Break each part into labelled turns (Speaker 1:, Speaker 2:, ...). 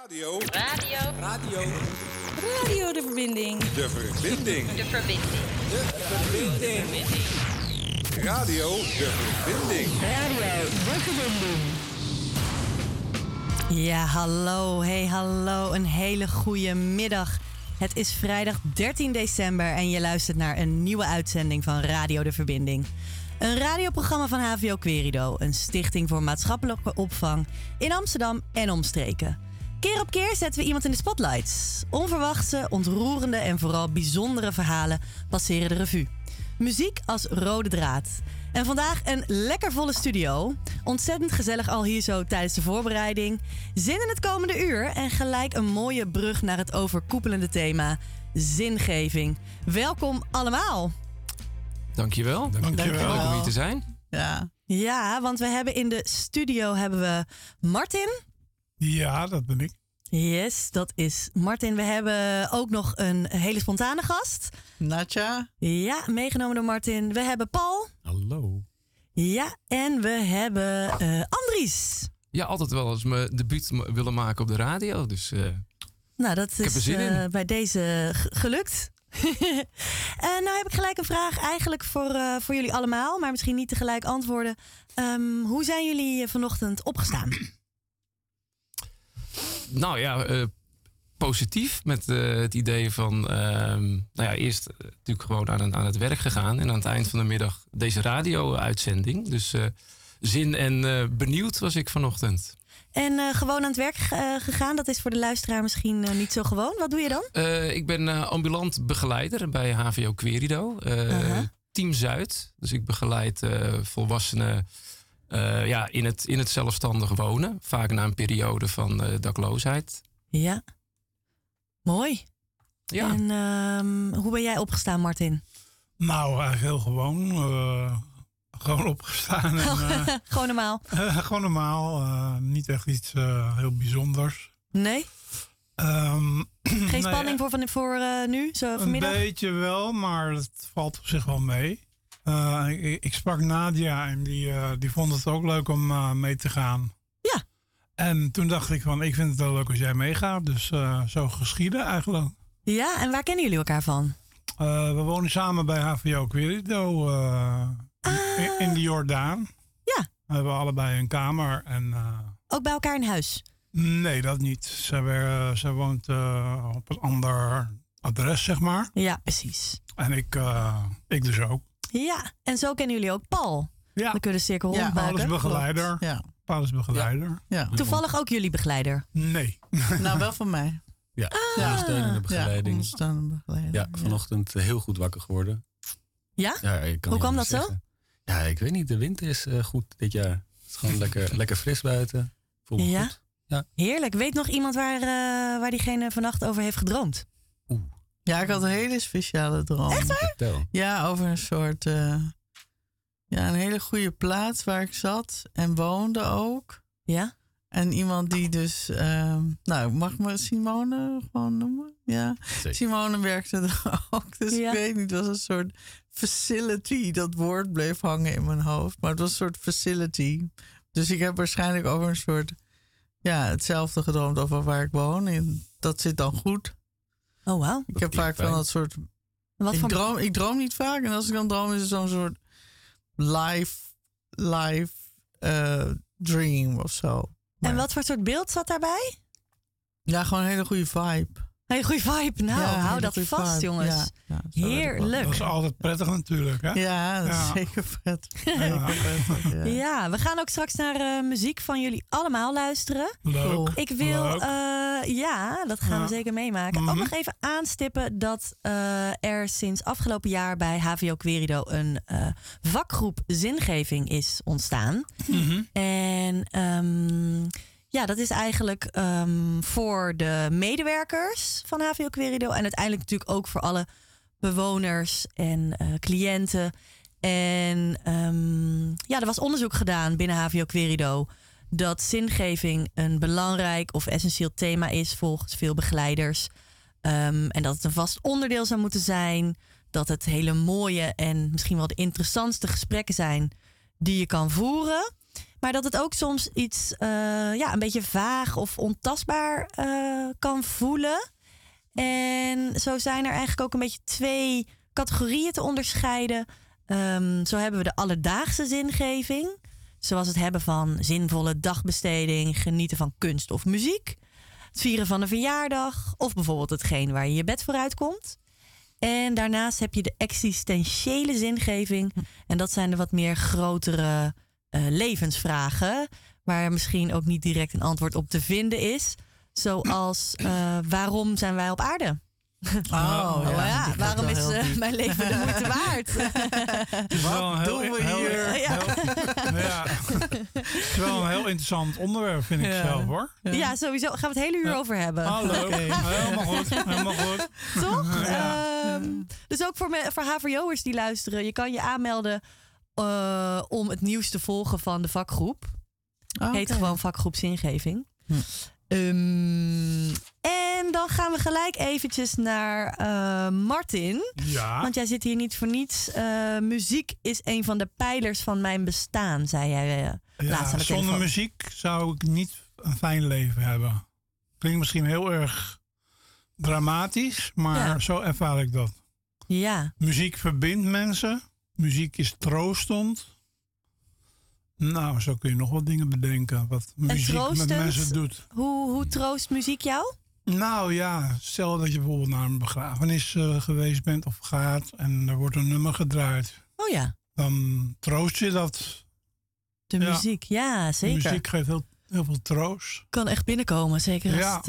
Speaker 1: Radio.
Speaker 2: De verbinding.
Speaker 1: De verbinding.
Speaker 2: De verbinding.
Speaker 1: De verbinding. Radio De Verbinding.
Speaker 3: Ja, hallo. Hey, hallo. Een hele goede middag. Het is vrijdag 13 december en je luistert naar een nieuwe uitzending van Radio De Verbinding. Een radioprogramma van HVO Querido, een stichting voor maatschappelijke opvang in Amsterdam en omstreken. Keer op keer zetten we iemand in de spotlights. Onverwachte, ontroerende en vooral bijzondere verhalen passeren de revue. Muziek als rode draad. En vandaag een lekker volle studio. Ontzettend gezellig al hier zo tijdens de voorbereiding. Zin in het komende uur en gelijk een mooie brug naar het overkoepelende thema zingeving. Welkom allemaal.
Speaker 4: Dankjewel. Dankjewel. Leuk om hier te zijn.
Speaker 3: Ja, want we hebben in de studio Martin.
Speaker 5: Ja, dat ben ik.
Speaker 3: Yes, dat is Martin. We hebben ook nog een hele spontane gast.
Speaker 6: Natja.
Speaker 3: Ja, meegenomen door Martin. We hebben Paul.
Speaker 4: Hallo.
Speaker 3: Ja, en we hebben Andries.
Speaker 4: Ja, altijd wel eens mijn debuut willen maken op de radio. Dus
Speaker 3: nou, dat
Speaker 4: ik
Speaker 3: is
Speaker 4: heb er zin in.
Speaker 3: Bij deze gelukt. Nou heb ik gelijk een vraag eigenlijk voor jullie allemaal. Maar misschien niet tegelijk antwoorden. Hoe zijn jullie vanochtend opgestaan?
Speaker 4: Nou ja, positief met het idee van... eerst natuurlijk gewoon aan het werk gegaan. En aan het eind van de middag deze radio-uitzending. Dus zin en benieuwd was ik vanochtend.
Speaker 3: En gewoon aan het werk gegaan. Dat is voor de luisteraar misschien niet zo gewoon. Wat doe je dan?
Speaker 4: Ik ben ambulant begeleider bij HVO Querido. Team Zuid. Dus ik begeleid volwassenen... in het zelfstandig wonen. Vaak na een periode van dakloosheid.
Speaker 3: Ja. Mooi.
Speaker 4: Ja.
Speaker 3: En hoe ben jij opgestaan, Martin?
Speaker 5: Nou, eigenlijk heel gewoon. Gewoon opgestaan. En,
Speaker 3: gewoon normaal?
Speaker 5: Gewoon normaal. Niet echt iets heel bijzonders.
Speaker 3: Nee? Geen spanning voor nu, zo vanmiddag?
Speaker 5: Een beetje wel, maar het valt op zich wel mee. Ik sprak Nadia en die vond het ook leuk om mee te gaan.
Speaker 3: Ja.
Speaker 5: En toen dacht ik van, ik vind het wel leuk als jij meegaat. Dus zo geschieden eigenlijk.
Speaker 3: Ja, en waar kennen jullie elkaar van?
Speaker 5: We wonen samen bij HVO Querido in de Jordaan.
Speaker 3: Ja.
Speaker 5: We hebben allebei een kamer. En,
Speaker 3: ook bij elkaar in huis?
Speaker 5: Nee, dat niet. Zij woont op een ander adres, zeg maar.
Speaker 3: Ja, precies.
Speaker 5: En ik dus ook.
Speaker 3: Ja, en zo kennen jullie ook Paul.
Speaker 5: Ja.
Speaker 3: Dan kunnen we cirkel rondbuiken.
Speaker 5: Paul is begeleider.
Speaker 6: Ja.
Speaker 5: Paul is begeleider.
Speaker 6: Ja.
Speaker 3: Toevallig ook jullie begeleider?
Speaker 5: Nee.
Speaker 6: Nou, wel van mij.
Speaker 7: Ja, ondersteunende begeleiding.
Speaker 6: Ja, ondersteunende begeleiding.
Speaker 7: Ja, vanochtend heel goed wakker geworden.
Speaker 3: Ja?
Speaker 7: Hoe
Speaker 3: kwam dat zo?
Speaker 7: Ja, ik weet niet. De wind is goed dit jaar. Het is gewoon lekker fris buiten. Voel me goed. Ja.
Speaker 3: Heerlijk. Weet nog iemand waar diegene vannacht over heeft gedroomd?
Speaker 6: Ja, ik had een hele speciale droom.
Speaker 3: Echt waar?
Speaker 7: Vertel.
Speaker 6: Ja, over een soort... een hele goede plaats waar ik zat en woonde ook.
Speaker 3: Ja?
Speaker 6: En iemand die dus... mag ik me Simone gewoon noemen? Ja.
Speaker 7: Zeker.
Speaker 6: Simone werkte er ook. Dus ik weet niet, het was een soort facility. Dat woord bleef hangen in mijn hoofd. Maar het was een soort facility. Dus ik heb waarschijnlijk over een soort... Ja, hetzelfde gedroomd over waar ik woon. En dat zit dan goed.
Speaker 3: Oh, wauw.
Speaker 6: Ik heb vaak van dat soort... Ik droom niet vaak. En als ik dan droom is het zo'n soort live dream of zo. Maar,
Speaker 3: en wat voor soort beeld zat daarbij?
Speaker 6: Ja, gewoon een hele goede vibe.
Speaker 3: Een goede vibe. Nou, hou dat vast,
Speaker 6: vibe.
Speaker 3: jongens.
Speaker 6: Ja,
Speaker 3: heerlijk.
Speaker 5: Dat is altijd prettig natuurlijk, hè?
Speaker 6: Ja, dat is zeker prettig.
Speaker 3: Ja, we gaan ook straks naar muziek van jullie allemaal luisteren.
Speaker 5: Leuk.
Speaker 3: Ik wil, dat gaan we zeker meemaken. Ook nog even aanstippen dat er sinds afgelopen jaar bij HVO Querido een vakgroep zingeving is ontstaan. En dat is eigenlijk voor de medewerkers van HVO Querido en uiteindelijk natuurlijk ook voor alle bewoners en cliënten. En er was onderzoek gedaan binnen HVO Querido dat zingeving een belangrijk of essentieel thema is volgens veel begeleiders. En dat het een vast onderdeel zou moeten zijn. Dat het hele mooie en misschien wel de interessantste gesprekken zijn die je kan voeren. Maar dat het ook soms iets een beetje vaag of ontastbaar kan voelen. En zo zijn er eigenlijk ook een beetje 2 categorieën te onderscheiden. Zo hebben we de alledaagse zingeving. Zoals het hebben van zinvolle dagbesteding, genieten van kunst of muziek. Het vieren van een verjaardag of bijvoorbeeld hetgeen waar je je bed voor uitkomt. En daarnaast heb je de existentiële zingeving. En dat zijn de wat meer grotere levensvragen. Waar misschien ook niet direct een antwoord op te vinden is. Zoals waarom zijn wij op aarde? Waarom is mijn leven de moeite waard?
Speaker 5: Wat doen we hier? Het is wel een heel interessant onderwerp, vind ik zelf, hoor.
Speaker 3: Ja, sowieso. Gaan we het hele uur over hebben.
Speaker 5: Hallo. Helemaal goed.
Speaker 3: Toch? Dus ook voor HVO'ers die luisteren. Je kan je aanmelden om het nieuws te volgen van de vakgroep. Heet gewoon vakgroep zingeving. En dan gaan we gelijk eventjes naar Martin.
Speaker 5: Ja.
Speaker 3: Want jij zit hier niet voor niets. Muziek is een van de pijlers van mijn bestaan, zei jij laatst aan de telefoon.
Speaker 5: Zonder muziek zou ik niet een fijn leven hebben. Klinkt misschien heel erg dramatisch, maar zo ervaar ik dat.
Speaker 3: Ja.
Speaker 5: Muziek verbindt mensen. Muziek is troostend. Nou, zo kun je nog wat dingen bedenken. Wat muziek met mensen doet.
Speaker 3: Hoe troost muziek jou?
Speaker 5: Nou ja, stel dat je bijvoorbeeld naar een begrafenis geweest bent of gaat. En er wordt een nummer gedraaid.
Speaker 3: Oh ja.
Speaker 5: Dan troost je dat.
Speaker 3: De muziek, ja zeker.
Speaker 5: De muziek geeft heel veel troost.
Speaker 3: Kan echt binnenkomen. Zeker als het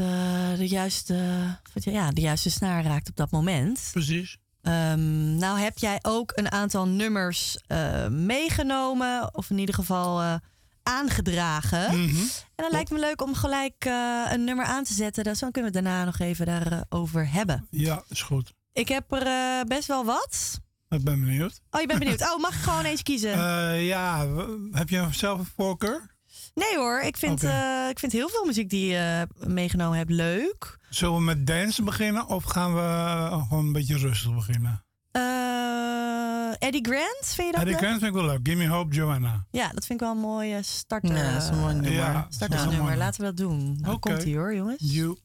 Speaker 3: de juiste snaar raakt op dat moment.
Speaker 5: Precies.
Speaker 3: Nou heb jij ook een aantal nummers meegenomen. Of in ieder geval aangedragen.
Speaker 5: Mm-hmm.
Speaker 3: En dan lijkt me leuk om gelijk een nummer aan te zetten. Dan kunnen we het daarna nog even daarover hebben.
Speaker 5: Ja, is goed.
Speaker 3: Ik heb er best wel wat.
Speaker 5: Ik ben benieuwd.
Speaker 3: Oh, je bent benieuwd. Oh, mag ik gewoon eens kiezen?
Speaker 5: Heb je zelf een voorkeur?
Speaker 3: Nee hoor, ik vind heel veel muziek die je meegenomen hebt leuk.
Speaker 5: Zullen we met dance beginnen of gaan we gewoon een beetje rustig beginnen?
Speaker 3: Eddie Grant, vind je dat
Speaker 5: Eddie Grant vind ik wel leuk. Give Me Hope, Joanna.
Speaker 3: Ja, dat vind ik wel een mooie starter.
Speaker 6: Ja, dat is een mooi nummer.
Speaker 5: Ja,
Speaker 3: startersnummer. Laten we dat doen. Nou, komt ie hoor, jongens.
Speaker 5: You.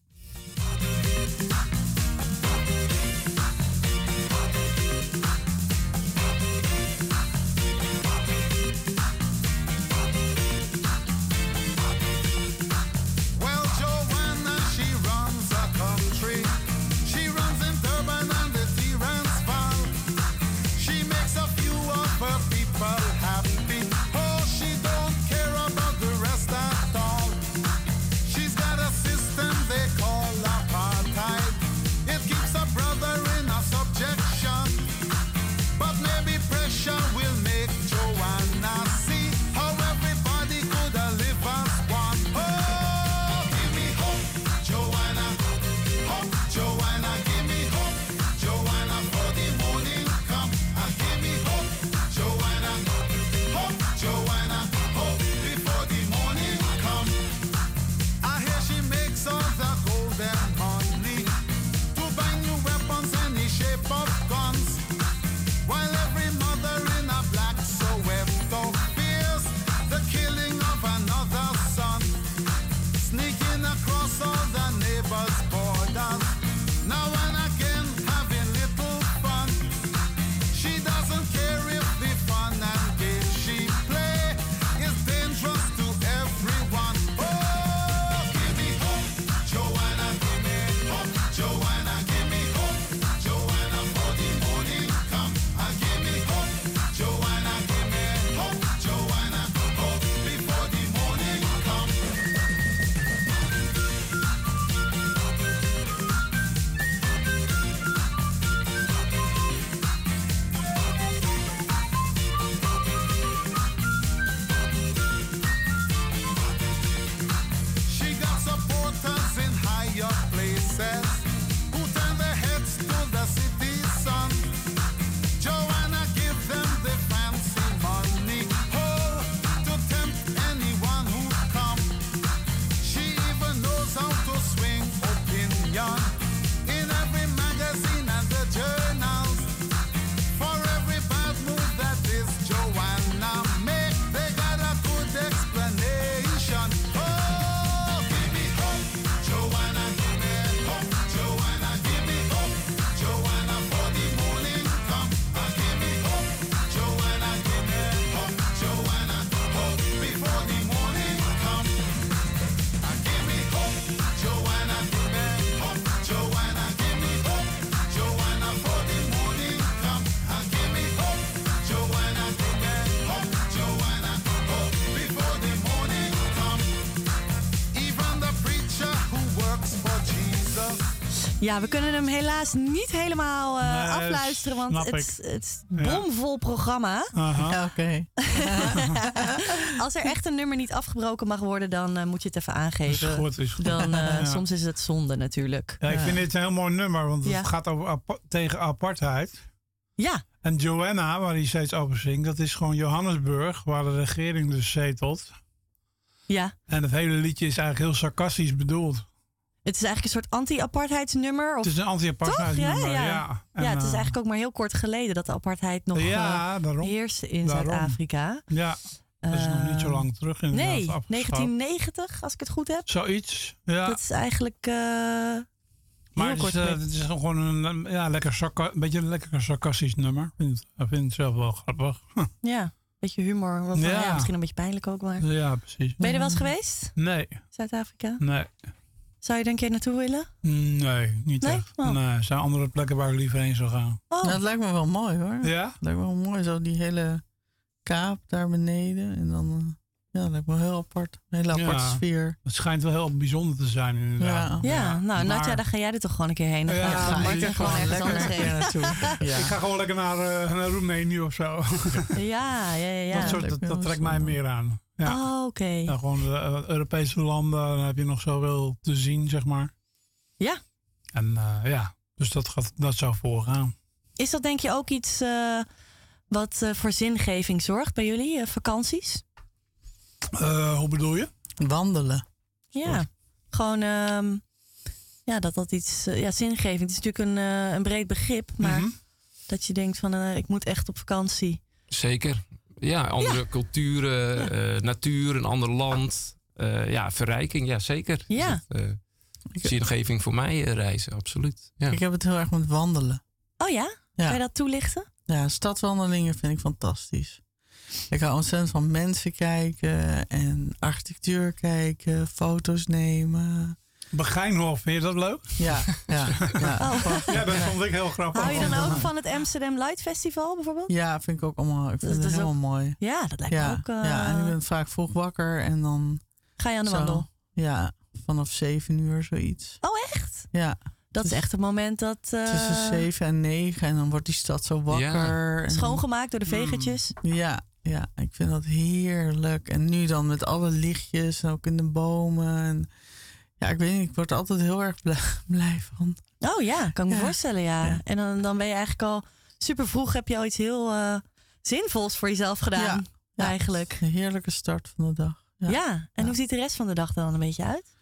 Speaker 2: They
Speaker 3: Ja, we kunnen hem helaas niet helemaal afluisteren, want het is een bomvol programma.
Speaker 6: Oké.
Speaker 3: Als er echt een nummer niet afgebroken mag worden, dan moet je het even aangeven.
Speaker 5: Is goed.
Speaker 3: Dan, soms is het zonde natuurlijk.
Speaker 5: Ja, ik vind dit een heel mooi nummer, want het gaat over tegen apartheid.
Speaker 3: Ja.
Speaker 5: En Joanna, waar hij steeds over zingt, dat is gewoon Johannesburg, waar de regering dus zetelt.
Speaker 3: Ja.
Speaker 5: En het hele liedje is eigenlijk heel sarcastisch bedoeld.
Speaker 3: Het is eigenlijk een soort anti-apartheidsnummer.
Speaker 5: Het is een anti-apartheidsnummer,
Speaker 3: ja.
Speaker 5: En,
Speaker 3: het is eigenlijk ook maar heel kort geleden dat de apartheid nog heerste in Zuid-Afrika.
Speaker 5: Ja, dat is nog niet zo lang terug inderdaad.
Speaker 3: Nee, 1990, als ik het goed heb.
Speaker 5: Zoiets, ja.
Speaker 3: Dat is eigenlijk
Speaker 5: maar het is gewoon een beetje een lekker sarcastisch nummer. Ik vind het zelf wel grappig.
Speaker 3: Ja, een beetje humor. Misschien een beetje pijnlijk ook. Maar.
Speaker 5: Ja, precies.
Speaker 3: Ben je er wel eens geweest?
Speaker 5: Nee.
Speaker 3: Zuid-Afrika?
Speaker 5: Nee.
Speaker 3: Zou je er een keer naartoe willen?
Speaker 5: Nee, niet echt. Oh. Nee, er zijn andere plekken waar ik liever heen zou gaan.
Speaker 6: Oh. Nou, dat lijkt me wel mooi hoor.
Speaker 5: Ja?
Speaker 6: Dat lijkt me wel mooi, zo die hele kaap daar beneden. En dan, dat lijkt me heel apart. Een hele aparte sfeer.
Speaker 5: Het schijnt wel heel bijzonder te zijn inderdaad.
Speaker 3: Ja, nou Nadja, dan ga jij er toch gewoon een keer heen. Dan
Speaker 5: ik
Speaker 3: gewoon ergens anders heen
Speaker 6: naartoe. Ja.
Speaker 5: Ik ga gewoon lekker naar Roemenië of zo.
Speaker 3: Ja.
Speaker 5: Dat trekt mij meer aan. Ja.
Speaker 3: Oh, oké.
Speaker 5: Ja, gewoon de Europese landen, dan heb je nog zoveel te zien, zeg maar.
Speaker 3: Ja.
Speaker 5: En dus dat zou voorgaan.
Speaker 3: Is dat denk je ook iets wat voor zingeving zorgt bij jullie, vakanties?
Speaker 5: Hoe bedoel je?
Speaker 6: Wandelen.
Speaker 3: Ja, gewoon dat iets zingeving. Het is natuurlijk een breed begrip, maar dat je denkt van ik moet echt op vakantie.
Speaker 4: Zeker. Ja, andere culturen, natuur, een ander land. Verrijking, ja zeker.
Speaker 3: Ja.
Speaker 4: Zingeving voor mij reizen, absoluut. Ja.
Speaker 6: Ik heb het heel erg met wandelen.
Speaker 3: Oh ja? Kan je dat toelichten?
Speaker 6: Ja, stadwandelingen vind ik fantastisch. Ik hou ontzettend van mensen kijken en architectuur kijken, foto's nemen.
Speaker 5: Begijnhof, vind je dat leuk?
Speaker 6: Ja.
Speaker 5: Ja, dat vond ik heel grappig.
Speaker 3: Hou je dan ook van het Amsterdam Light Festival bijvoorbeeld?
Speaker 6: Ja, vind ik ook allemaal. Ik vind het helemaal mooi.
Speaker 3: Ja, dat lijkt me ook.
Speaker 6: Ja, en ik ben vaak vroeg wakker en dan.
Speaker 3: Ga je aan de wandel?
Speaker 6: Ja, vanaf 7 uur zoiets.
Speaker 3: Oh, echt?
Speaker 6: Ja.
Speaker 3: Dat is echt het moment dat...
Speaker 6: Tussen 7 en 9 en dan wordt die stad zo wakker.
Speaker 3: Ja. Schoongemaakt door de vegertjes.
Speaker 6: Ja, ik vind dat heerlijk. En nu dan met alle lichtjes en ook in de bomen. En ja, ik weet niet, ik word er altijd heel erg blij van.
Speaker 3: Oh ja, kan ik me voorstellen, ja. En dan ben je eigenlijk al super vroeg, heb je al iets heel zinvols voor jezelf gedaan. Ja, eigenlijk.
Speaker 6: Een heerlijke start van de dag.
Speaker 3: Ja, en hoe ziet de rest van de dag dan een beetje uit?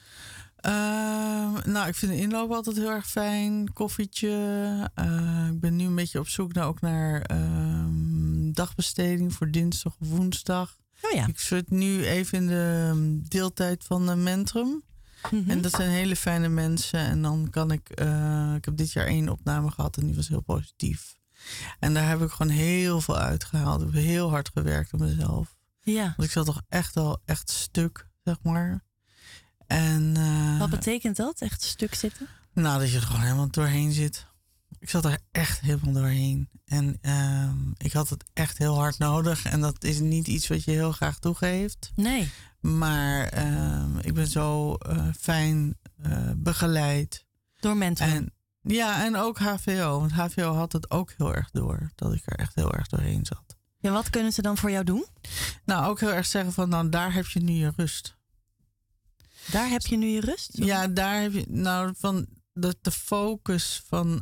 Speaker 6: Ik vind de inloop altijd heel erg fijn. Koffietje. Ik ben nu een beetje op zoek naar dagbesteding voor dinsdag of woensdag.
Speaker 3: Oh ja.
Speaker 6: Ik zit nu even in de deeltijd van Mentrum. Mm-hmm. En dat zijn hele fijne mensen. En dan kan ik heb dit jaar 1 opname gehad en die was heel positief. En daar heb ik gewoon heel veel uitgehaald. Ik heb heel hard gewerkt op mezelf.
Speaker 3: Ja.
Speaker 6: Want ik zat toch echt stuk, zeg maar. En,
Speaker 3: wat betekent dat, echt stuk zitten?
Speaker 6: Nou, dat je er gewoon helemaal doorheen zit. Ik zat er echt helemaal doorheen. En ik had het echt heel hard nodig. En dat is niet iets wat je heel graag toegeeft.
Speaker 3: Nee.
Speaker 6: Maar ik ben zo fijn begeleid.
Speaker 3: Door Mentrum?
Speaker 6: En ook HVO. Want HVO had het ook heel erg door. Dat ik er echt heel erg doorheen zat.
Speaker 3: Ja, wat kunnen ze dan voor jou doen?
Speaker 6: Nou, ook heel erg zeggen van, nou, daar heb je nu je rust.
Speaker 3: Daar heb je nu je rust? Of?
Speaker 6: Ja, daar heb je nou van de focus van...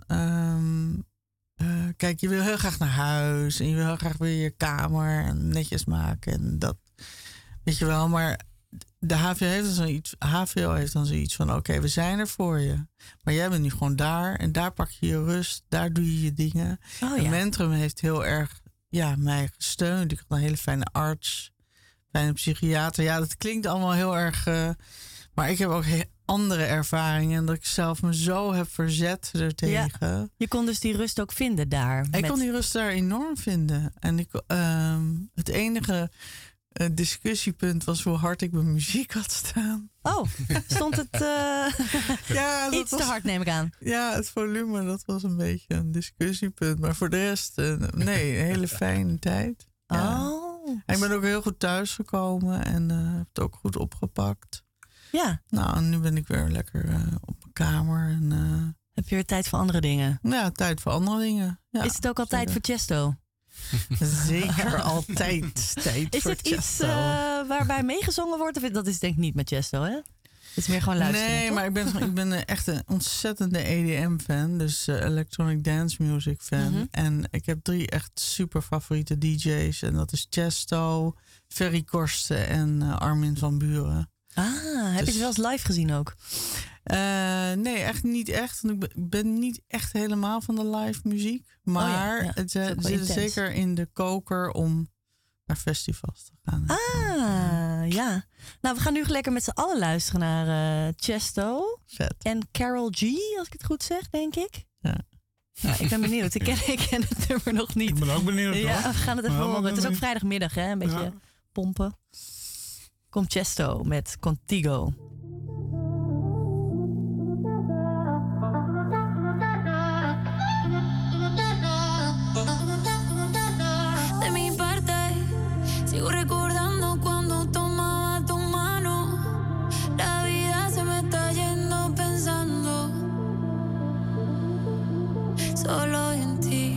Speaker 6: kijk, je wil heel graag naar huis. En je wil heel graag weer je kamer netjes maken. En dat, weet je wel. Maar de HVO heeft dan zoiets van... Oké, we zijn er voor je. Maar jij bent nu gewoon daar. En daar pak je je rust. Daar doe je je dingen. En Mentrum heeft heel erg mij gesteund. Ik had een hele fijne arts. Fijne psychiater. Ja, dat klinkt allemaal heel erg... maar ik heb ook andere ervaringen. En dat ik zelf me zo heb verzet ertegen. Ja,
Speaker 3: je kon dus die rust ook vinden daar?
Speaker 6: Ik kon die rust daar enorm vinden. En het enige discussiepunt was hoe hard ik mijn muziek had staan.
Speaker 3: Oh, stond het iets te hard, neem ik aan.
Speaker 6: Ja, het volume, dat was een beetje een discussiepunt. Maar voor de rest, nee, een hele fijne tijd. Ja. Oh. En ik ben ook heel goed thuisgekomen en heb het ook goed opgepakt.
Speaker 3: Ja.
Speaker 6: Nou, en nu ben ik weer lekker op mijn kamer. En,
Speaker 3: Heb je weer tijd voor andere dingen?
Speaker 6: Ja, tijd voor andere dingen. Ja,
Speaker 3: is het ook altijd voor Chesto?
Speaker 6: Zeker altijd tijd
Speaker 3: is
Speaker 6: voor
Speaker 3: het
Speaker 6: Chesto.
Speaker 3: Iets waarbij meegezongen wordt? Of dat is denk ik niet met Chesto, hè? Het is meer gewoon luisteren.
Speaker 6: Nee,
Speaker 3: toch?
Speaker 6: maar ik ben echt een ontzettende EDM-fan. Dus Electronic Dance Music fan.
Speaker 3: Mhm.
Speaker 6: En ik heb 3 echt super favoriete DJ's. En dat is Chesto, Ferry Korsten en Armin van Buuren.
Speaker 3: Heb je ze wel eens live gezien ook?
Speaker 6: Nee, echt niet echt. Want ik ben niet echt helemaal van de live muziek. Maar het zit zeker in de koker om naar festivals te gaan.
Speaker 3: Ja. Nou, we gaan nu lekker met z'n allen luisteren naar Chesto.
Speaker 6: Vet.
Speaker 3: En Carol G, als ik het goed zeg, denk ik.
Speaker 6: Ja.
Speaker 3: Nou, ik ben benieuwd. Ik ken het nummer nog niet.
Speaker 5: Ik ben ook benieuwd.
Speaker 3: Ja, we gaan het even horen. Het is ook
Speaker 5: benieuwd.
Speaker 3: vrijdagmiddag, hè? Een beetje pompen. Komt Chesto met Contigo.
Speaker 2: De mi parte, sigo recordando cuando tomaba tu mano. La vida se me está yendo pensando solo en ti.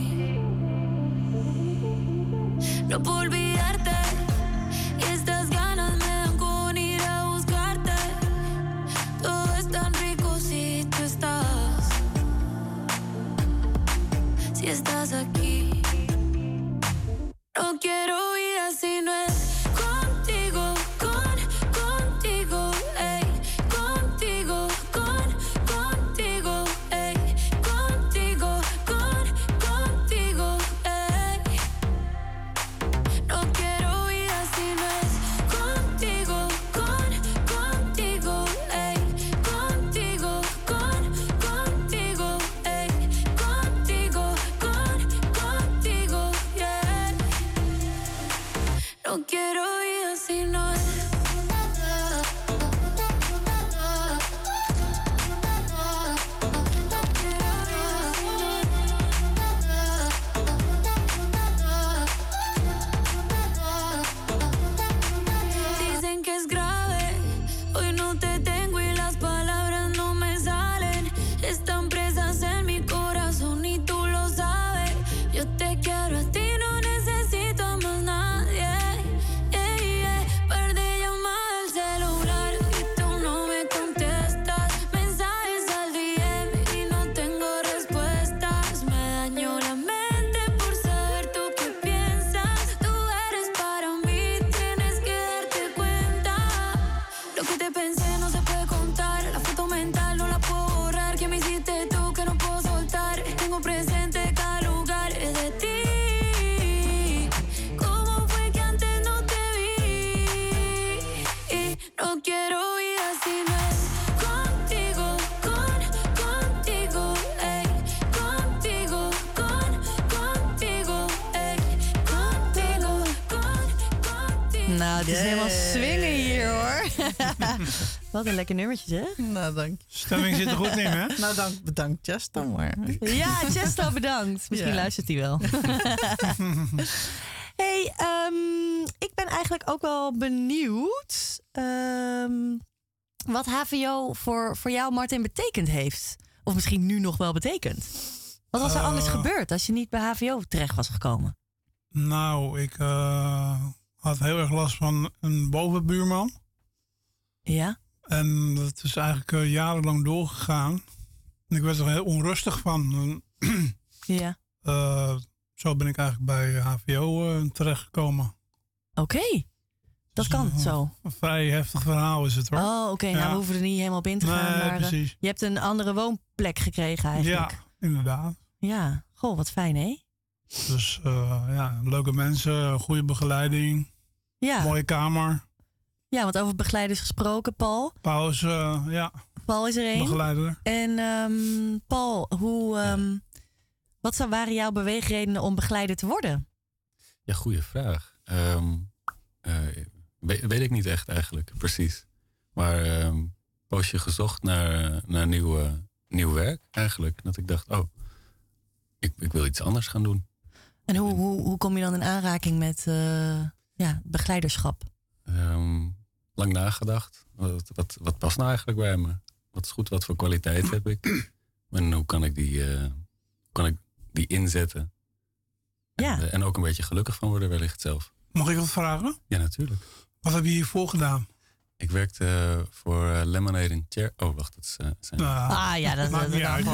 Speaker 2: No puedo olvidarte y estas ganas me dan con ir a buscarte. Todo es tan rico si tú estás, si estás aquí. No quiero vida si no es contigo, contigo, ey. Contigo, contigo, ey. Contigo, contigo, ey. No quiero vida si no es contigo, contigo, ey. Contigo, contigo, ey. Contigo, contigo, yeah. No quiero vida si no es. Dicen que es grave, hoy no te tengo y las palabras no me salen. Están presas en mi corazón y tú lo sabes. Yo te quiero a ti, no necesito a más nadie. Par de llamadas al celular y tú no me contestas. Mensajes al DM y no tengo respuestas. Me dañó la mente por saber tú qué piensas. Tú eres para mí, tienes que darte cuenta. Lo que te pensé no se puede contar. La foto mental no la puedo borrar. Que me hiciste tú que no puedo soltar. Tengo presente cada lugar de ti. ¿Cómo fue que antes no te vi? Y no quiero vida si no es contigo, contigo, ey. Contigo, contigo, ey. Contigo, contigo.
Speaker 3: Nou, het is helemaal swingen hier, hoor. Wat een lekker nummertje, zeg.
Speaker 6: Nou, dank je.
Speaker 5: Stemming zit er goed in, hè?
Speaker 6: Nou, bedankt Chesto maar.
Speaker 3: Ja, Chesto bedankt. Misschien luistert hij wel. Hey, ik ben eigenlijk ook wel benieuwd wat HVO voor jou, Martin, betekend heeft. Of misschien nu nog wel betekent. Wat was er anders gebeurd als je niet bij HVO terecht was gekomen?
Speaker 5: Nou, ik had heel erg last van een bovenbuurman.
Speaker 3: Ja?
Speaker 5: En dat is eigenlijk jarenlang doorgegaan. En ik werd er heel onrustig van.
Speaker 3: Ja.
Speaker 5: Zo ben ik eigenlijk bij HVO terechtgekomen.
Speaker 3: Oké. Dat kan zo.
Speaker 5: Een vrij heftig verhaal is het, hoor.
Speaker 3: Oh, oké. Nou, we hoeven er niet helemaal op in te gaan.
Speaker 5: Nee,
Speaker 3: Maar
Speaker 5: precies.
Speaker 3: je hebt een andere woonplek gekregen eigenlijk.
Speaker 5: Ja, inderdaad.
Speaker 3: Ja. Goh, wat fijn, hè?
Speaker 5: Dus leuke mensen, goede begeleiding,
Speaker 3: Ja.
Speaker 5: mooie kamer.
Speaker 3: Ja, want over begeleiders gesproken, Paul.
Speaker 5: Paul is,
Speaker 3: Paul is er één.
Speaker 5: begeleider.
Speaker 3: En Paul, wat waren jouw beweegredenen om begeleider te worden?
Speaker 7: Ja, goede vraag. Weet ik niet echt eigenlijk, precies. Maar poosje gezocht naar nieuw werk eigenlijk. Dat ik dacht, ik wil iets anders gaan doen.
Speaker 3: En hoe kom je dan in aanraking met begeleiderschap?
Speaker 7: Lang nagedacht. Wat past nou eigenlijk bij me? Wat is goed, wat voor kwaliteit heb ik? En hoe kan ik die inzetten?
Speaker 3: Ja.
Speaker 7: En ook een beetje gelukkig van worden wellicht zelf.
Speaker 5: Mag ik wat vragen?
Speaker 7: Ja, natuurlijk.
Speaker 5: Wat heb je hiervoor gedaan?
Speaker 7: Ik werkte voor Lemonade in Chair. Oh, wacht. Dat zijn...
Speaker 3: ja, dat
Speaker 5: maakt niet uit.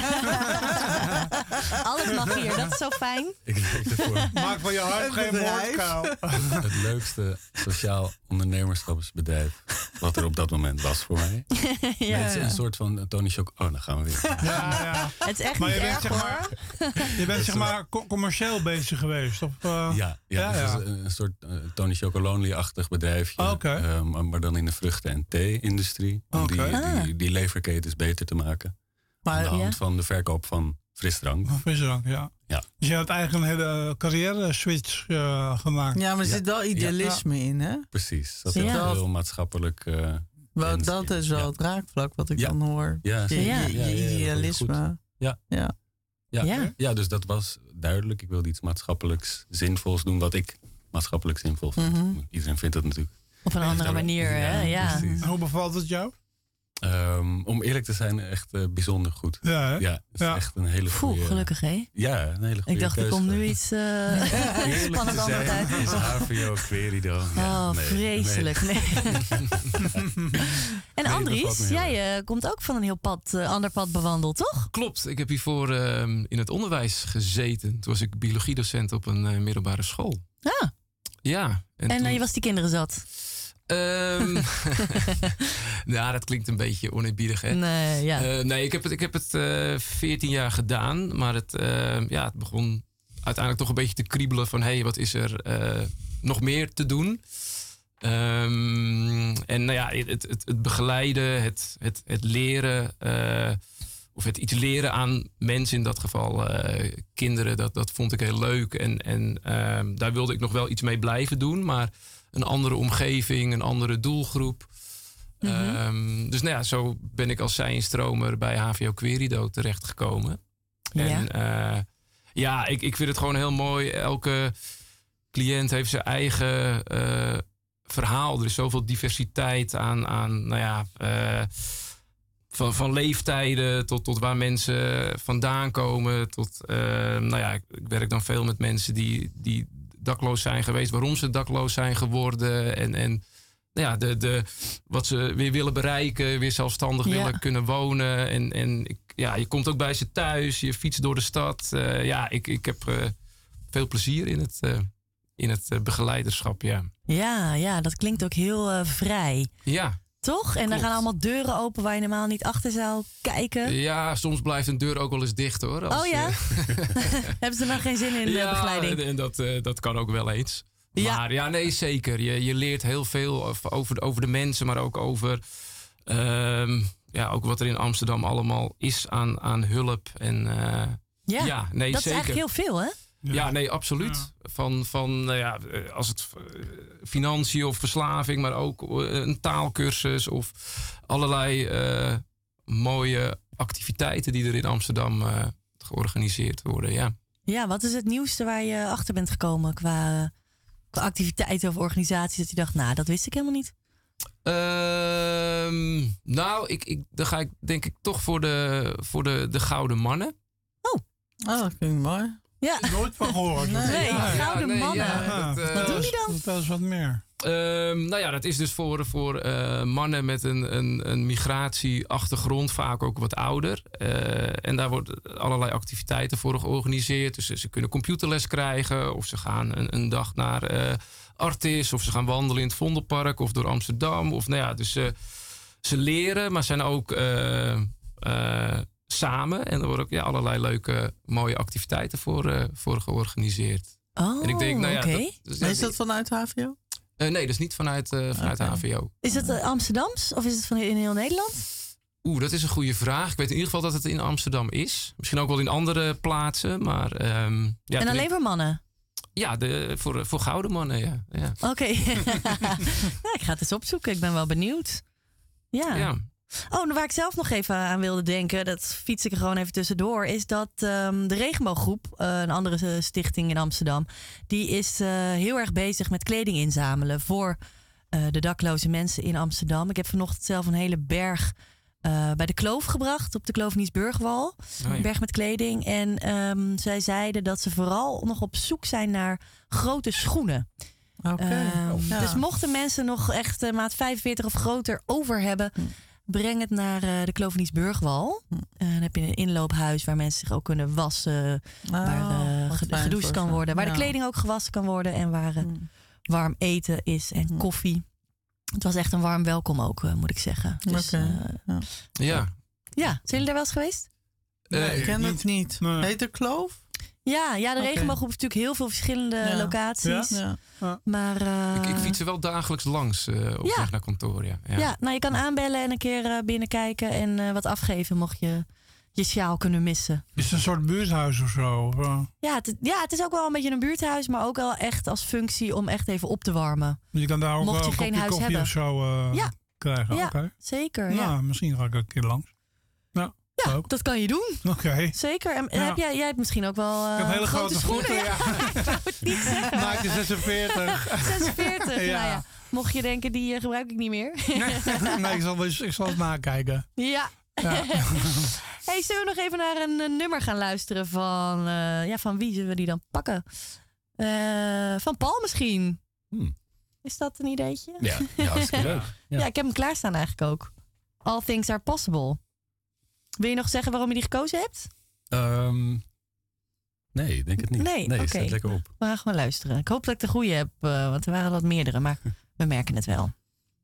Speaker 3: Alles mag hier, dat is zo fijn.
Speaker 7: Ik werkte voor...
Speaker 5: Maak van je hart geen moordkuil.
Speaker 7: Het leukste sociaal ondernemerschapsbedrijf wat er op dat moment was voor mij.
Speaker 3: Ja.
Speaker 7: Het is een soort van Tony Shock. Oh, dan gaan we weer.
Speaker 5: Ja.
Speaker 3: Het is echt
Speaker 5: Maar
Speaker 3: niet
Speaker 5: je bent,
Speaker 3: erg,
Speaker 5: zeg maar,
Speaker 3: hoor.
Speaker 5: je bent zeg maar commercieel bezig geweest? Of,
Speaker 7: Ja. Het is een soort Tony Chocolonely-achtig bedrijfje.
Speaker 5: Oké.
Speaker 7: Maar dan in de vruchten- en thee-industrie. Om die leverketens beter te maken.
Speaker 6: Maar,
Speaker 7: aan de hand van de verkoop van frisdrank.
Speaker 5: Frisdrank, ja. Dus je hebt eigenlijk een hele carrière-switch gemaakt.
Speaker 6: Ja, maar er zit wel idealisme in, hè?
Speaker 7: Precies. Dat is heel maatschappelijk...
Speaker 6: dat is wel het raakvlak wat ik dan hoor.
Speaker 7: Ja,
Speaker 6: je idealisme.
Speaker 7: Ja, dus dat was duidelijk. Ik wilde iets maatschappelijks zinvols doen wat ik maatschappelijk zinvol vind. Iedereen vindt dat natuurlijk.
Speaker 3: Op een andere manier, hè? Ja.
Speaker 5: En hoe bevalt het jou?
Speaker 7: Om eerlijk te zijn, echt bijzonder goed.
Speaker 5: Ja, hè?
Speaker 7: Ja, het is echt een hele goede...
Speaker 3: gelukkig, hè?
Speaker 7: Ja, een hele goede
Speaker 3: Ik dacht, er komt nu iets spannend anders uit.
Speaker 7: Is HVO Querido.
Speaker 3: Vreselijk. Nee. En Andries, jij komt ook van een heel ander pad bewandeld, toch?
Speaker 4: Klopt, ik heb hiervoor in het onderwijs gezeten. Toen was ik biologiedocent op een middelbare school.
Speaker 3: Ah.
Speaker 4: Ja. En
Speaker 3: je was die kinderen zat?
Speaker 4: Nou, dat klinkt een beetje oneerbiedig, hè?
Speaker 3: Nee, ja.
Speaker 4: Nee, ik heb het 14 jaar gedaan. Maar het begon uiteindelijk toch een beetje te kriebelen van... hey, wat is er nog meer te doen? En nou ja, het begeleiden, het leren... of het iets leren aan mensen, in dat geval kinderen... dat vond ik heel leuk. En daar wilde ik nog wel iets mee blijven doen. Maar een andere omgeving, een andere doelgroep... Dus nou ja, zo ben ik als zijinstromer bij HVO Querido terechtgekomen. En ik vind het gewoon heel mooi. Elke cliënt heeft zijn eigen verhaal. Er is zoveel diversiteit aan van leeftijden tot waar mensen vandaan komen. Ik werk dan veel met mensen die dakloos zijn geweest. Waarom ze dakloos zijn geworden. En wat ze weer willen bereiken, weer zelfstandig willen kunnen wonen. En je komt ook bij ze thuis, je fietst door de stad. Ik heb veel plezier in het begeleiderschap,
Speaker 3: Ja, dat klinkt ook heel vrij.
Speaker 4: Ja.
Speaker 3: Toch? En dan gaan allemaal deuren open waar je normaal niet achter zou kijken.
Speaker 4: Ja, soms blijft een deur ook wel eens dicht, hoor.
Speaker 3: Hebben ze dan geen zin in begeleiding?
Speaker 4: En dat kan ook wel eens. Maar nee, zeker. Je leert heel veel over de mensen, maar ook over ook wat er in Amsterdam allemaal is aan hulp. En,
Speaker 3: dat
Speaker 4: zeker.
Speaker 3: is eigenlijk heel veel, hè?
Speaker 4: Ja, nee, absoluut. Ja. Als het financiën of verslaving, maar ook een taalkursus of allerlei mooie activiteiten die er in Amsterdam georganiseerd worden.
Speaker 3: Ja, wat is het nieuwste waar je achter bent gekomen qua activiteiten of organisaties dat je dacht, nou, dat wist ik helemaal niet?
Speaker 4: Dan ga ik denk ik toch voor de Gouden Mannen.
Speaker 6: Oh, dat vind ik mooi.
Speaker 3: Ja.
Speaker 5: Nooit van gehoord.
Speaker 3: Nee, Gouden Mannen. Wat doen die dan?
Speaker 5: Dat is wat meer.
Speaker 4: Dat is dus voor mannen met een migratieachtergrond, vaak ook wat ouder. En daar worden allerlei activiteiten voor georganiseerd. Dus ze kunnen computerles krijgen, of ze gaan een dag naar Artis, of ze gaan wandelen in het Vondelpark of door Amsterdam. Dus ze leren, maar zijn ook samen. En er worden ook allerlei leuke, mooie activiteiten voor georganiseerd.
Speaker 3: Oh,
Speaker 4: en ik denk,
Speaker 6: is dat vanuit HVO?
Speaker 4: Nee, dat is niet vanuit HVO.
Speaker 3: Is het Amsterdams of is het in heel Nederland?
Speaker 4: Dat is een goede vraag. Ik weet in ieder geval dat het in Amsterdam is. Misschien ook wel in andere plaatsen. Maar, en
Speaker 3: alleen voor mannen?
Speaker 4: Ja, voor Gouden Mannen, ja.
Speaker 3: Oké. Ik ga het eens opzoeken. Ik ben wel benieuwd. Ja. Oh, waar ik zelf nog even aan wilde denken, dat fiets ik er gewoon even tussendoor, is dat de Regenbooggroep, een andere stichting in Amsterdam, die is heel erg bezig met kleding inzamelen voor de dakloze mensen in Amsterdam. Ik heb vanochtend zelf een hele berg bij de Kloof gebracht. Op de Kloveniersburgwal. Een berg met kleding. En zij zeiden dat ze vooral nog op zoek zijn naar grote schoenen. Dus mochten mensen nog echt maat 45 of groter over hebben... breng het naar de Kloveniersburgwal. Dan heb je een inloophuis waar mensen zich ook kunnen wassen. Waar gedoucht kan worden. Waar de kleding ook gewassen kan worden. En waar warm eten is en koffie. Het was echt een warm welkom ook, moet ik zeggen. Dus,
Speaker 4: Ja,
Speaker 3: zijn jullie daar wel eens geweest?
Speaker 6: Ik ken het niet.
Speaker 5: Nee.
Speaker 6: Heet de Kloof?
Speaker 3: Ja, de regenbooggroep heeft natuurlijk heel veel verschillende locaties.
Speaker 6: Ja.
Speaker 3: Maar
Speaker 4: ik fiets er wel dagelijks langs op weg naar kantoor. Ja,
Speaker 3: je kan aanbellen en een keer binnenkijken en wat afgeven mocht je je sjaal kunnen missen.
Speaker 5: Is het een soort buurthuis of zo?
Speaker 3: Het is ook wel een beetje een buurthuis, maar ook wel echt als functie om echt even op te warmen.
Speaker 5: Je kan daar ook
Speaker 3: mocht je
Speaker 5: een
Speaker 3: geen
Speaker 5: kopje
Speaker 3: huis
Speaker 5: koffie
Speaker 3: hebben.
Speaker 5: of zo krijgen.
Speaker 3: Ja,
Speaker 5: Oké.
Speaker 3: zeker.
Speaker 5: Nou, misschien ga ik een keer langs.
Speaker 3: Ja, dat kan je doen.
Speaker 5: Oké.
Speaker 3: Zeker. En jij hebt misschien ook wel
Speaker 5: ik heb hele grote
Speaker 3: schoenen.
Speaker 5: Ja.
Speaker 3: Ik zou het niet zeggen.
Speaker 5: Maak je 46.
Speaker 3: 46.
Speaker 5: Ja.
Speaker 3: Nou ja, mocht je denken, die gebruik ik niet meer.
Speaker 5: Nee, ik zal het nakijken.
Speaker 3: Ja. Hey, zullen we nog even naar een nummer gaan luisteren van wie zullen we die dan pakken? Van Paul misschien. Is dat een ideetje?
Speaker 7: Ja, hartstikke leuk.
Speaker 3: Ja, ik heb hem klaarstaan eigenlijk ook. All Things Are Possible. Wil je nog zeggen waarom je die gekozen hebt?
Speaker 7: Nee, ik denk het niet. Nee,
Speaker 3: oké.
Speaker 7: Zet lekker op.
Speaker 3: We gaan gewoon luisteren. Ik hoop dat ik de goede heb, want er waren wat meerdere, maar we merken het wel.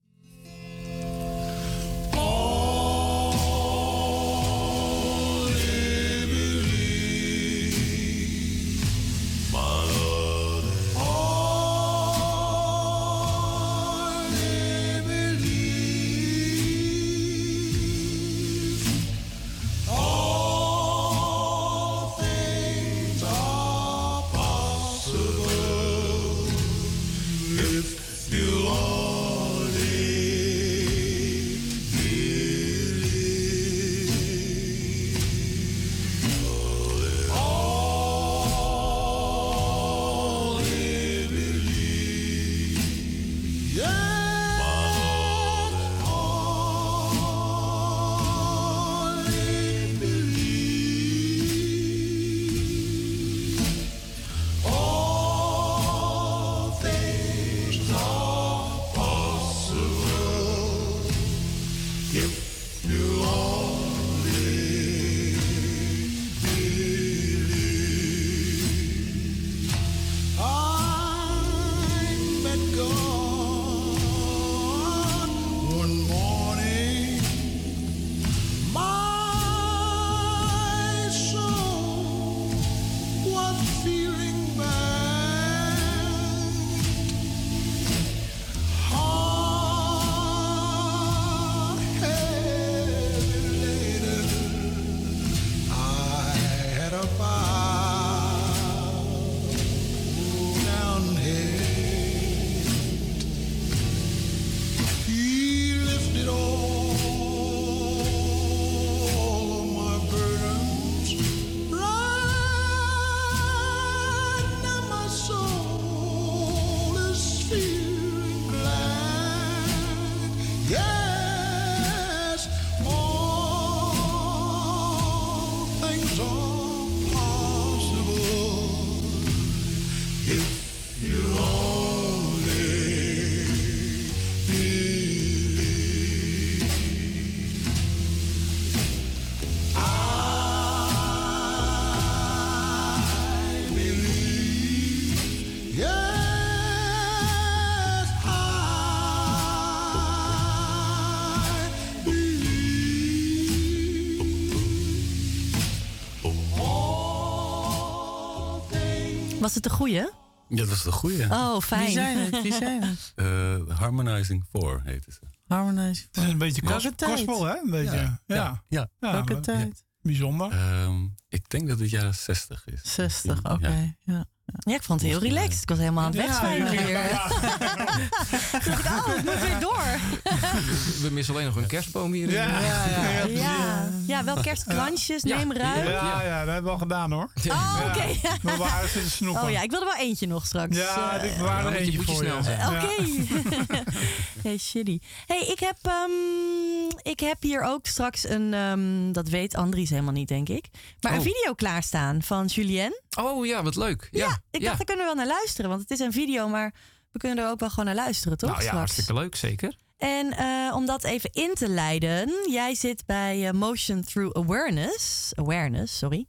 Speaker 3: Was het de goeie?
Speaker 7: Ja, dat was de goeie.
Speaker 3: Oh, fijn.
Speaker 6: Wie zijn het?
Speaker 7: Harmonizing 4 heette ze.
Speaker 6: Harmonizing 4.
Speaker 5: Het is een beetje gospel, hè? Een beetje. Ja.
Speaker 6: Welke tijd?
Speaker 5: Bijzonder.
Speaker 7: Ik denk dat het jaren 60 is.
Speaker 6: 60, oké. Ja.
Speaker 3: Ja, ik vond het heel relaxed. Ik was helemaal aan het wegzwijmen weer. Ik moet weer door.
Speaker 4: We missen alleen nog een kerstboom hier.
Speaker 3: Ja, wel kerstkransjes. Neem ruim.
Speaker 5: Ja, dat hebben we al gedaan hoor.
Speaker 3: Oh, oké.
Speaker 5: We waren zitten snoepen.
Speaker 3: Oh ja, ik wilde wel eentje nog straks.
Speaker 5: Ja, dit waren er eentje voor je.
Speaker 3: Oké. Hey, shitty. Hey, ik heb hier ook straks een... dat weet Andries helemaal niet, denk ik. Maar een video klaarstaan van Julien.
Speaker 4: Oh ja, wat leuk.
Speaker 3: Ja, ik dacht, daar kunnen we wel naar luisteren. Want het is een video, maar we kunnen er ook wel gewoon naar luisteren, toch?
Speaker 4: Nou ja,
Speaker 3: straks.
Speaker 4: hartstikke leuk, zeker.
Speaker 3: En om dat even in te leiden... Jij zit bij Motion Through Awareness, sorry.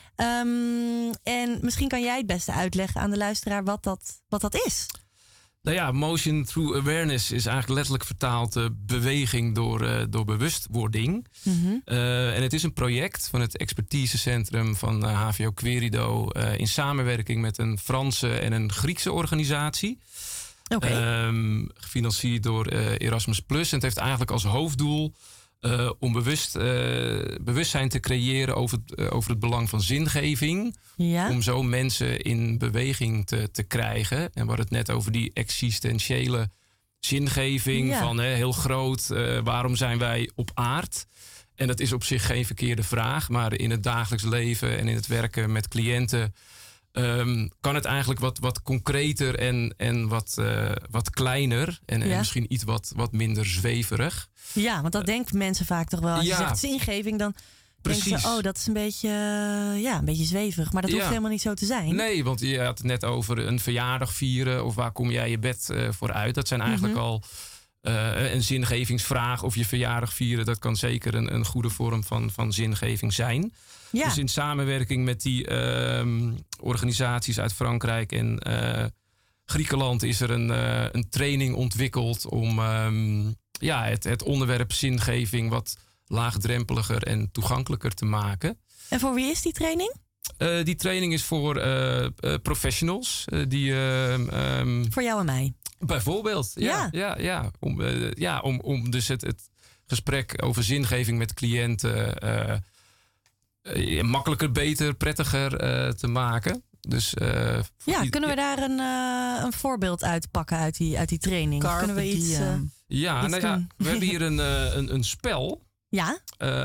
Speaker 3: En misschien kan jij het beste uitleggen aan de luisteraar wat dat is.
Speaker 4: Nou ja, Motion Through Awareness is eigenlijk letterlijk vertaald beweging door bewustwording.
Speaker 3: Mm-hmm.
Speaker 4: En het is een project van het expertisecentrum van HVO Querido... in samenwerking met een Franse en een Griekse organisatie. Gefinancierd door Erasmus+. En het heeft eigenlijk als hoofddoel... om bewustzijn te creëren over het belang van zingeving.
Speaker 3: Ja.
Speaker 4: Om zo mensen in beweging te krijgen. En we hadden het net over die existentiële zingeving.
Speaker 3: Ja.
Speaker 4: Van heel groot, waarom zijn wij op aard? En dat is op zich geen verkeerde vraag. Maar in het dagelijks leven en in het werken met cliënten... kan het eigenlijk wat concreter en wat kleiner. En misschien iets wat minder zweverig.
Speaker 3: Ja, want dat denken mensen vaak toch wel. Als je zegt zingeving, dan denken ze... dat is een beetje zweverig. Maar dat hoeft helemaal niet zo te zijn.
Speaker 4: Nee, want je had het net over een verjaardag vieren... of waar kom jij je bed voor uit. Dat zijn eigenlijk al een zingevingsvraag. Of je verjaardag vieren, dat kan zeker een goede vorm van zingeving zijn. Ja. Dus in samenwerking met die organisaties uit Frankrijk en Griekenland... is er een training ontwikkeld om het onderwerp zingeving... wat laagdrempeliger en toegankelijker te maken.
Speaker 3: En voor wie is die training?
Speaker 4: Die training is voor professionals.
Speaker 3: Voor jou en mij?
Speaker 4: Bijvoorbeeld, ja. Om dus het gesprek over zingeving met cliënten... makkelijker, beter, prettiger te maken. Dus,
Speaker 3: kunnen we daar een voorbeeld uitpakken uit die training? Kunnen we iets
Speaker 4: we hebben hier een spel.
Speaker 3: Ja.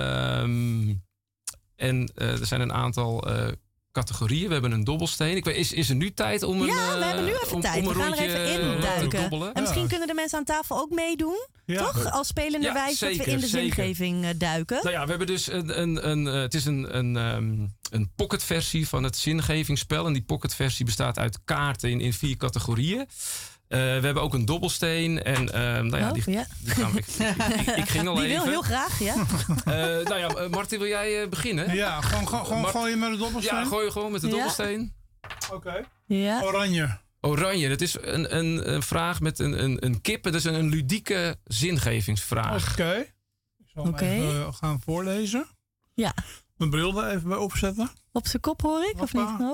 Speaker 4: En er zijn een aantal categorieën. We hebben een dobbelsteen. Is er nu tijd om
Speaker 3: we hebben nu even tijd. We gaan er even induiken. En misschien kunnen de mensen aan tafel ook meedoen. Ja. Toch? Als spelende wijze dat we in de zingeving duiken.
Speaker 4: Nou ja, we hebben dus het is een pocketversie van het zingevingsspel. En die pocketversie bestaat uit kaarten in 4 categorieën. We hebben ook een dobbelsteen. En die gaan we, ik ging al
Speaker 3: die
Speaker 4: even.
Speaker 3: Die wil heel graag, ja.
Speaker 4: Martin, wil jij beginnen?
Speaker 5: Ja, gewoon gooien met de dobbelsteen?
Speaker 4: Ja, gooi je gewoon met de dobbelsteen.
Speaker 5: Oké.
Speaker 3: Ja.
Speaker 5: Oranje.
Speaker 4: Dat is een vraag met een kip. Dat is een ludieke zingevingsvraag.
Speaker 5: Oké. Ik zal hem even gaan voorlezen.
Speaker 3: Ja.
Speaker 5: Mijn bril er even bij opzetten.
Speaker 3: Op zijn kop hoor ik, of niet? Oh.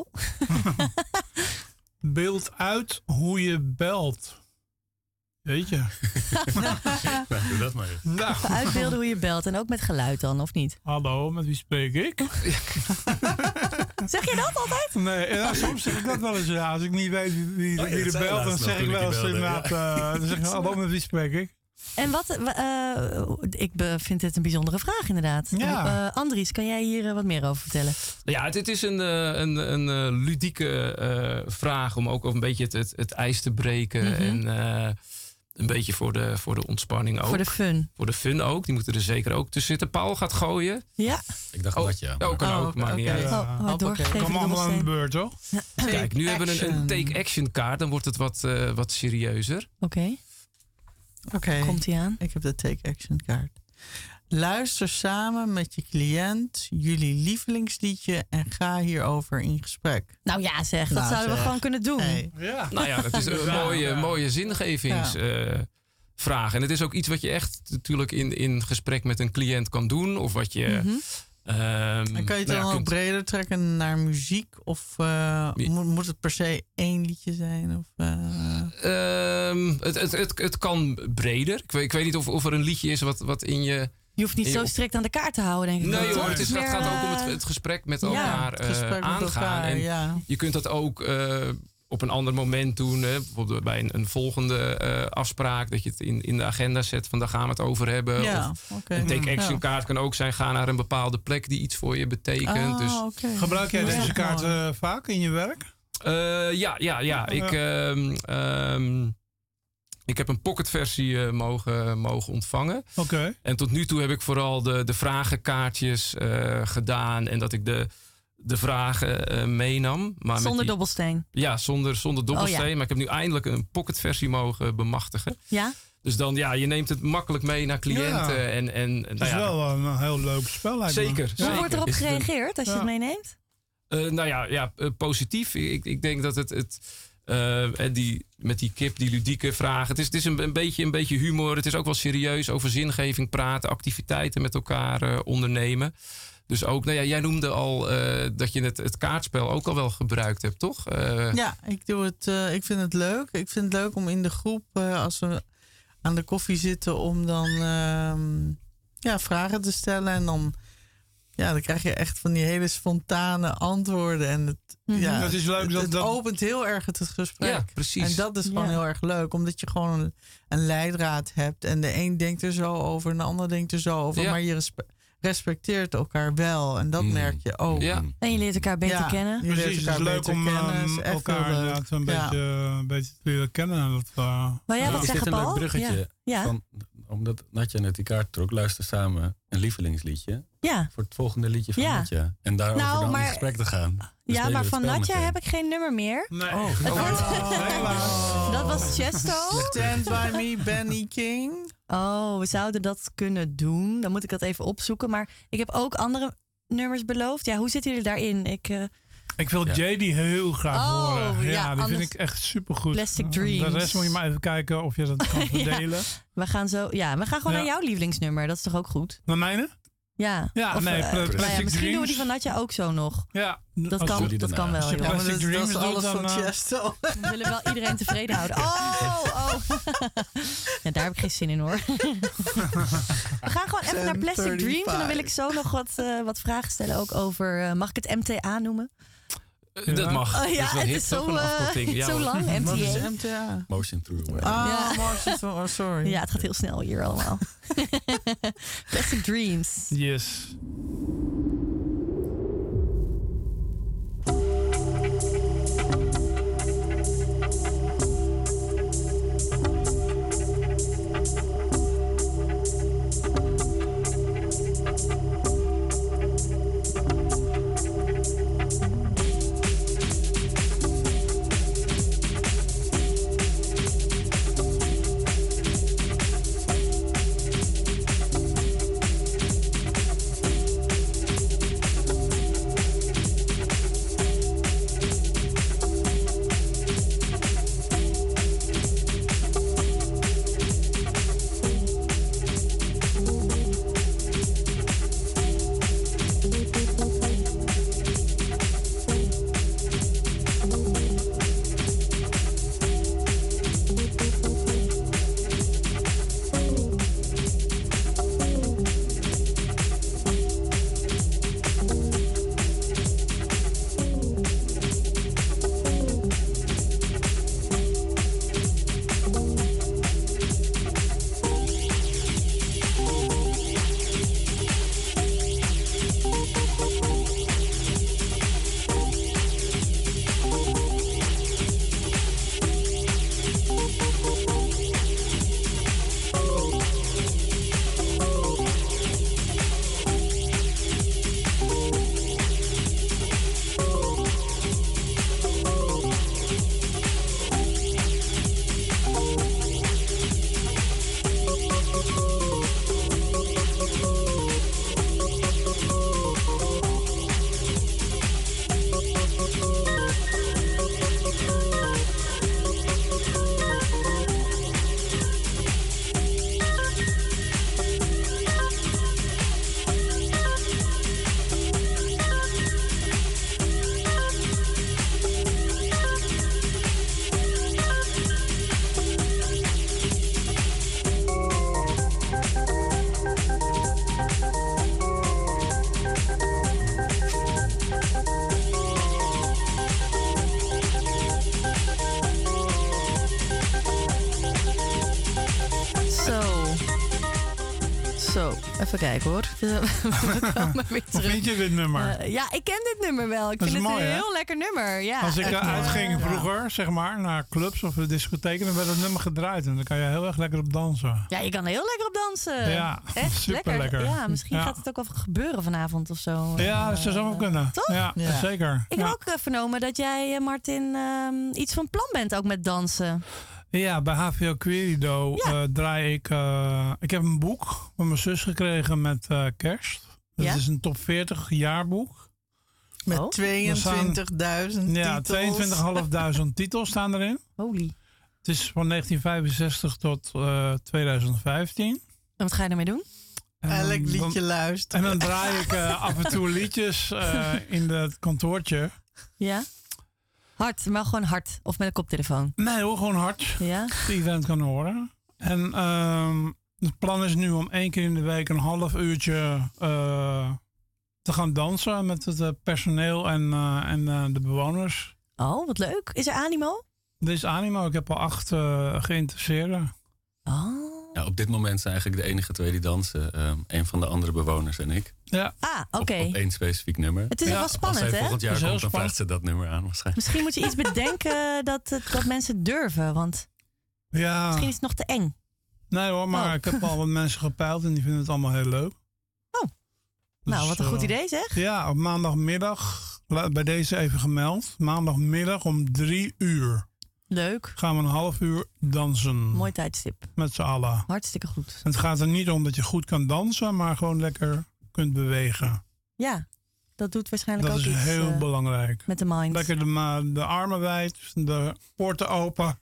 Speaker 5: Beeld uit hoe je belt. Weet je.
Speaker 7: Doe dat maar.
Speaker 3: Nou. Uitbeelden hoe je belt. En ook met geluid dan, of niet?
Speaker 5: Hallo, met wie spreek ik?
Speaker 3: Zeg je dat altijd?
Speaker 5: Nee, soms zeg ik dat wel eens. Ja, als ik niet weet wie er belt, dan zeg ik wel eens inderdaad... dan zeg ik, hallo, met wie spreek ik?
Speaker 3: En ik vind dit een bijzondere vraag inderdaad.
Speaker 5: Ja.
Speaker 3: Andries, kan jij hier wat meer over vertellen?
Speaker 4: Ja, het is een ludieke vraag om ook een beetje het ijs te breken. Mm-hmm. En een beetje voor de ontspanning ook.
Speaker 3: Voor de fun.
Speaker 4: Voor de fun ook. Die moeten er zeker ook tussen zitten. Paul gaat gooien.
Speaker 3: Ja.
Speaker 7: Ik dacht dat ja.
Speaker 4: Oh, kan ook. Maakt niet uit.
Speaker 5: Kom allemaal aan de beurt, toch?
Speaker 4: Kijk, nu hebben we een take-action kaart. Dan wordt het wat serieuzer.
Speaker 3: Oké. Komt-ie aan?
Speaker 6: Ik heb de take-action kaart. Luister samen met je cliënt jullie lievelingsliedje en ga hierover in gesprek.
Speaker 3: Nou ja, dat zouden we gewoon kunnen doen.
Speaker 6: Hey.
Speaker 5: Ja.
Speaker 4: Nou ja, dat is een mooie zingevingsvraag. En het is ook iets wat je echt natuurlijk in gesprek met een cliënt kan doen. Of wat je...
Speaker 6: Mm-hmm. En kan je het dan ook breder trekken naar muziek? Of moet het per se 1 liedje zijn? Of,
Speaker 4: het kan breder. Ik weet niet of er een liedje is wat in je...
Speaker 3: Je hoeft niet zo strikt aan de kaart te houden, denk ik.
Speaker 4: Nee, hoor, het gaat ook om het gesprek met elkaar aangaan. Je kunt dat ook op een ander moment doen. Bijvoorbeeld bij een volgende afspraak. Dat je het in de agenda zet van daar gaan we het over hebben.
Speaker 6: Ja,
Speaker 4: een take-action kaart kan ook zijn. Ga naar een bepaalde plek die iets voor je betekent.
Speaker 5: Gebruik jij deze kaart vaak in je werk?
Speaker 4: Ja. Ik heb een pocketversie mogen ontvangen.
Speaker 5: Oké.
Speaker 4: En tot nu toe heb ik vooral de vragenkaartjes gedaan. En dat ik de vragen meenam. Maar
Speaker 3: zonder dobbelsteen?
Speaker 4: Ja, zonder dobbelsteen. Maar ik heb nu eindelijk een pocketversie mogen bemachtigen.
Speaker 3: Ja?
Speaker 4: Dus dan, je neemt het makkelijk mee naar cliënten.
Speaker 5: Ja. Het is wel een heel leuk spel.
Speaker 4: Zeker.
Speaker 3: Hoe wordt erop gereageerd als je het meeneemt?
Speaker 4: Positief. Ik denk dat het met die kip, die ludieke vragen. Het is een beetje humor. Het is ook wel serieus over zingeving praten. Activiteiten met elkaar ondernemen. Dus ook, jij noemde al dat je het kaartspel ook al wel gebruikt hebt, toch?
Speaker 6: Ja, ik doe het. Ik vind het leuk. Ik vind het leuk om in de groep, als we aan de koffie zitten, om dan vragen te stellen. En dan krijg je echt van die hele spontane antwoorden. En
Speaker 5: het is leuk
Speaker 6: het opent heel erg het gesprek.
Speaker 4: Ja, precies.
Speaker 6: En dat is gewoon heel erg leuk. Omdat je gewoon een leidraad hebt. En de een denkt er zo over en de ander denkt er zo over. Ja. Maar je respecteert elkaar wel. En dat merk je ook.
Speaker 3: Ja. En je leert elkaar beter kennen.
Speaker 5: Precies, het is leuk om elkaar een beetje te leren kennen.
Speaker 3: Maar
Speaker 7: wat is dit een leuk bruggetje? Ja. Omdat Natja net die kaart trok, luister samen een lievelingsliedje.
Speaker 3: Ja.
Speaker 7: Voor het volgende liedje van Natja. En daarover dan in gesprek te gaan.
Speaker 3: Ja, maar van Natja heb ik geen nummer meer.
Speaker 5: Nee.
Speaker 3: Dat was Chesto.
Speaker 6: Stand By Me, Benny King.
Speaker 3: Oh, we zouden dat kunnen doen. Dan moet ik dat even opzoeken. Maar ik heb ook andere nummers beloofd. Ja, hoe zitten jullie daarin?
Speaker 5: Ik wil JD heel graag horen. Ja, die vind ik echt supergoed.
Speaker 3: Plastic Dreams.
Speaker 5: De rest moet je maar even kijken of je dat kan verdelen.
Speaker 3: We gaan gewoon naar jouw lievelingsnummer. Dat is toch ook goed?
Speaker 5: Naar mijne?
Speaker 3: Ja. Misschien doen we die van Natja ook zo nog.
Speaker 5: Ja.
Speaker 3: Dat kan wel.
Speaker 5: Plastic Dreams
Speaker 6: dat is alles van Chesto.
Speaker 3: We willen wel iedereen tevreden houden. Oh. Ja, daar heb ik geen zin in, hoor. We gaan gewoon even naar Plastic Dreams. En dan wil ik zo nog wat vragen stellen. Ook over, mag ik het MTA noemen?
Speaker 4: Dat mag.
Speaker 3: Het is zo lang. MTA.
Speaker 6: Wat is MTA?
Speaker 7: Motion Through Away.
Speaker 6: Motion Through Away. Sorry.
Speaker 3: Ja, het gaat heel snel hier allemaal. Plastic Dreams.
Speaker 5: Yes.
Speaker 3: Even kijken hoor. We komen weer terug.
Speaker 5: Hoe vind je dit nummer?
Speaker 3: Ja, ik ken dit nummer wel. Ik vind het
Speaker 5: mooi,
Speaker 3: een
Speaker 5: hè?
Speaker 3: heel lekker nummer. Ja,
Speaker 5: als ik uitging
Speaker 3: mooi.
Speaker 5: vroeger, zeg maar, naar clubs of discotheken, dan werd het nummer gedraaid. En dan kan je heel erg lekker op dansen.
Speaker 3: Ja, je kan er heel lekker op dansen.
Speaker 5: Ja,
Speaker 3: echt
Speaker 5: super lekker.
Speaker 3: Ja, misschien gaat het ook wel gebeuren vanavond of zo.
Speaker 5: Ja, dat zou zo wel kunnen.
Speaker 3: Toch?
Speaker 5: Ja, zeker.
Speaker 3: Ik heb ook vernomen dat jij, Martin, iets van plan bent ook met dansen.
Speaker 5: Ja, bij HVO Querido draai ik... ik heb een boek van mijn zus gekregen met kerst. Dat is een top 40 jaarboek.
Speaker 6: Met 22.000
Speaker 5: ja,
Speaker 6: titels.
Speaker 5: 22.500 titels staan erin.
Speaker 3: Holy.
Speaker 5: Het is van 1965 tot 2015.
Speaker 3: En wat ga je ermee doen?
Speaker 6: Elk liedje luisteren.
Speaker 5: En dan draai ik af en toe liedjes in het kantoortje.
Speaker 3: Ja? Hard, maar gewoon hard. Of met een koptelefoon?
Speaker 5: Nee hoor, gewoon hard.
Speaker 3: Ja?
Speaker 5: Dat iedereen het kan horen. En het plan is nu om 1 keer in de week een half uurtje te gaan dansen met het personeel en de bewoners.
Speaker 3: Oh, wat leuk. Is er animo?
Speaker 5: Dit is animo. Ik heb al 8 geïnteresseerden.
Speaker 3: Oh.
Speaker 7: Ja, op dit moment zijn eigenlijk de enige 2 die dansen. Een van de andere bewoners en ik.
Speaker 5: Ja.
Speaker 3: Ah, oké.
Speaker 7: Op 1 specifiek nummer.
Speaker 3: Het is wel spannend,
Speaker 7: als zij
Speaker 3: hè?
Speaker 7: volgend jaar
Speaker 5: Het is heel
Speaker 7: komt, dan vraagt
Speaker 5: spannend.
Speaker 7: ze dat nummer aan waarschijnlijk.
Speaker 3: Misschien moet je iets bedenken dat mensen durven. Want
Speaker 5: Ja.
Speaker 3: misschien is het nog te eng.
Speaker 5: Nee hoor, maar ik heb al wat mensen gepeild en die vinden het allemaal heel leuk.
Speaker 3: Oh. Nou, wat een goed idee zeg.
Speaker 5: Ja, op maandagmiddag, bij deze even gemeld. Maandagmiddag om 3 uur.
Speaker 3: Leuk.
Speaker 5: Gaan we een half uur dansen.
Speaker 3: Mooi tijdstip.
Speaker 5: Met z'n allen.
Speaker 3: Hartstikke goed.
Speaker 5: En het gaat er niet om dat je goed kan dansen, maar gewoon lekker kunt bewegen.
Speaker 3: Ja, dat doet waarschijnlijk
Speaker 5: Dat
Speaker 3: ook
Speaker 5: is
Speaker 3: iets
Speaker 5: heel belangrijk.
Speaker 3: met de mind.
Speaker 5: Lekker de armen wijd, de poorten open.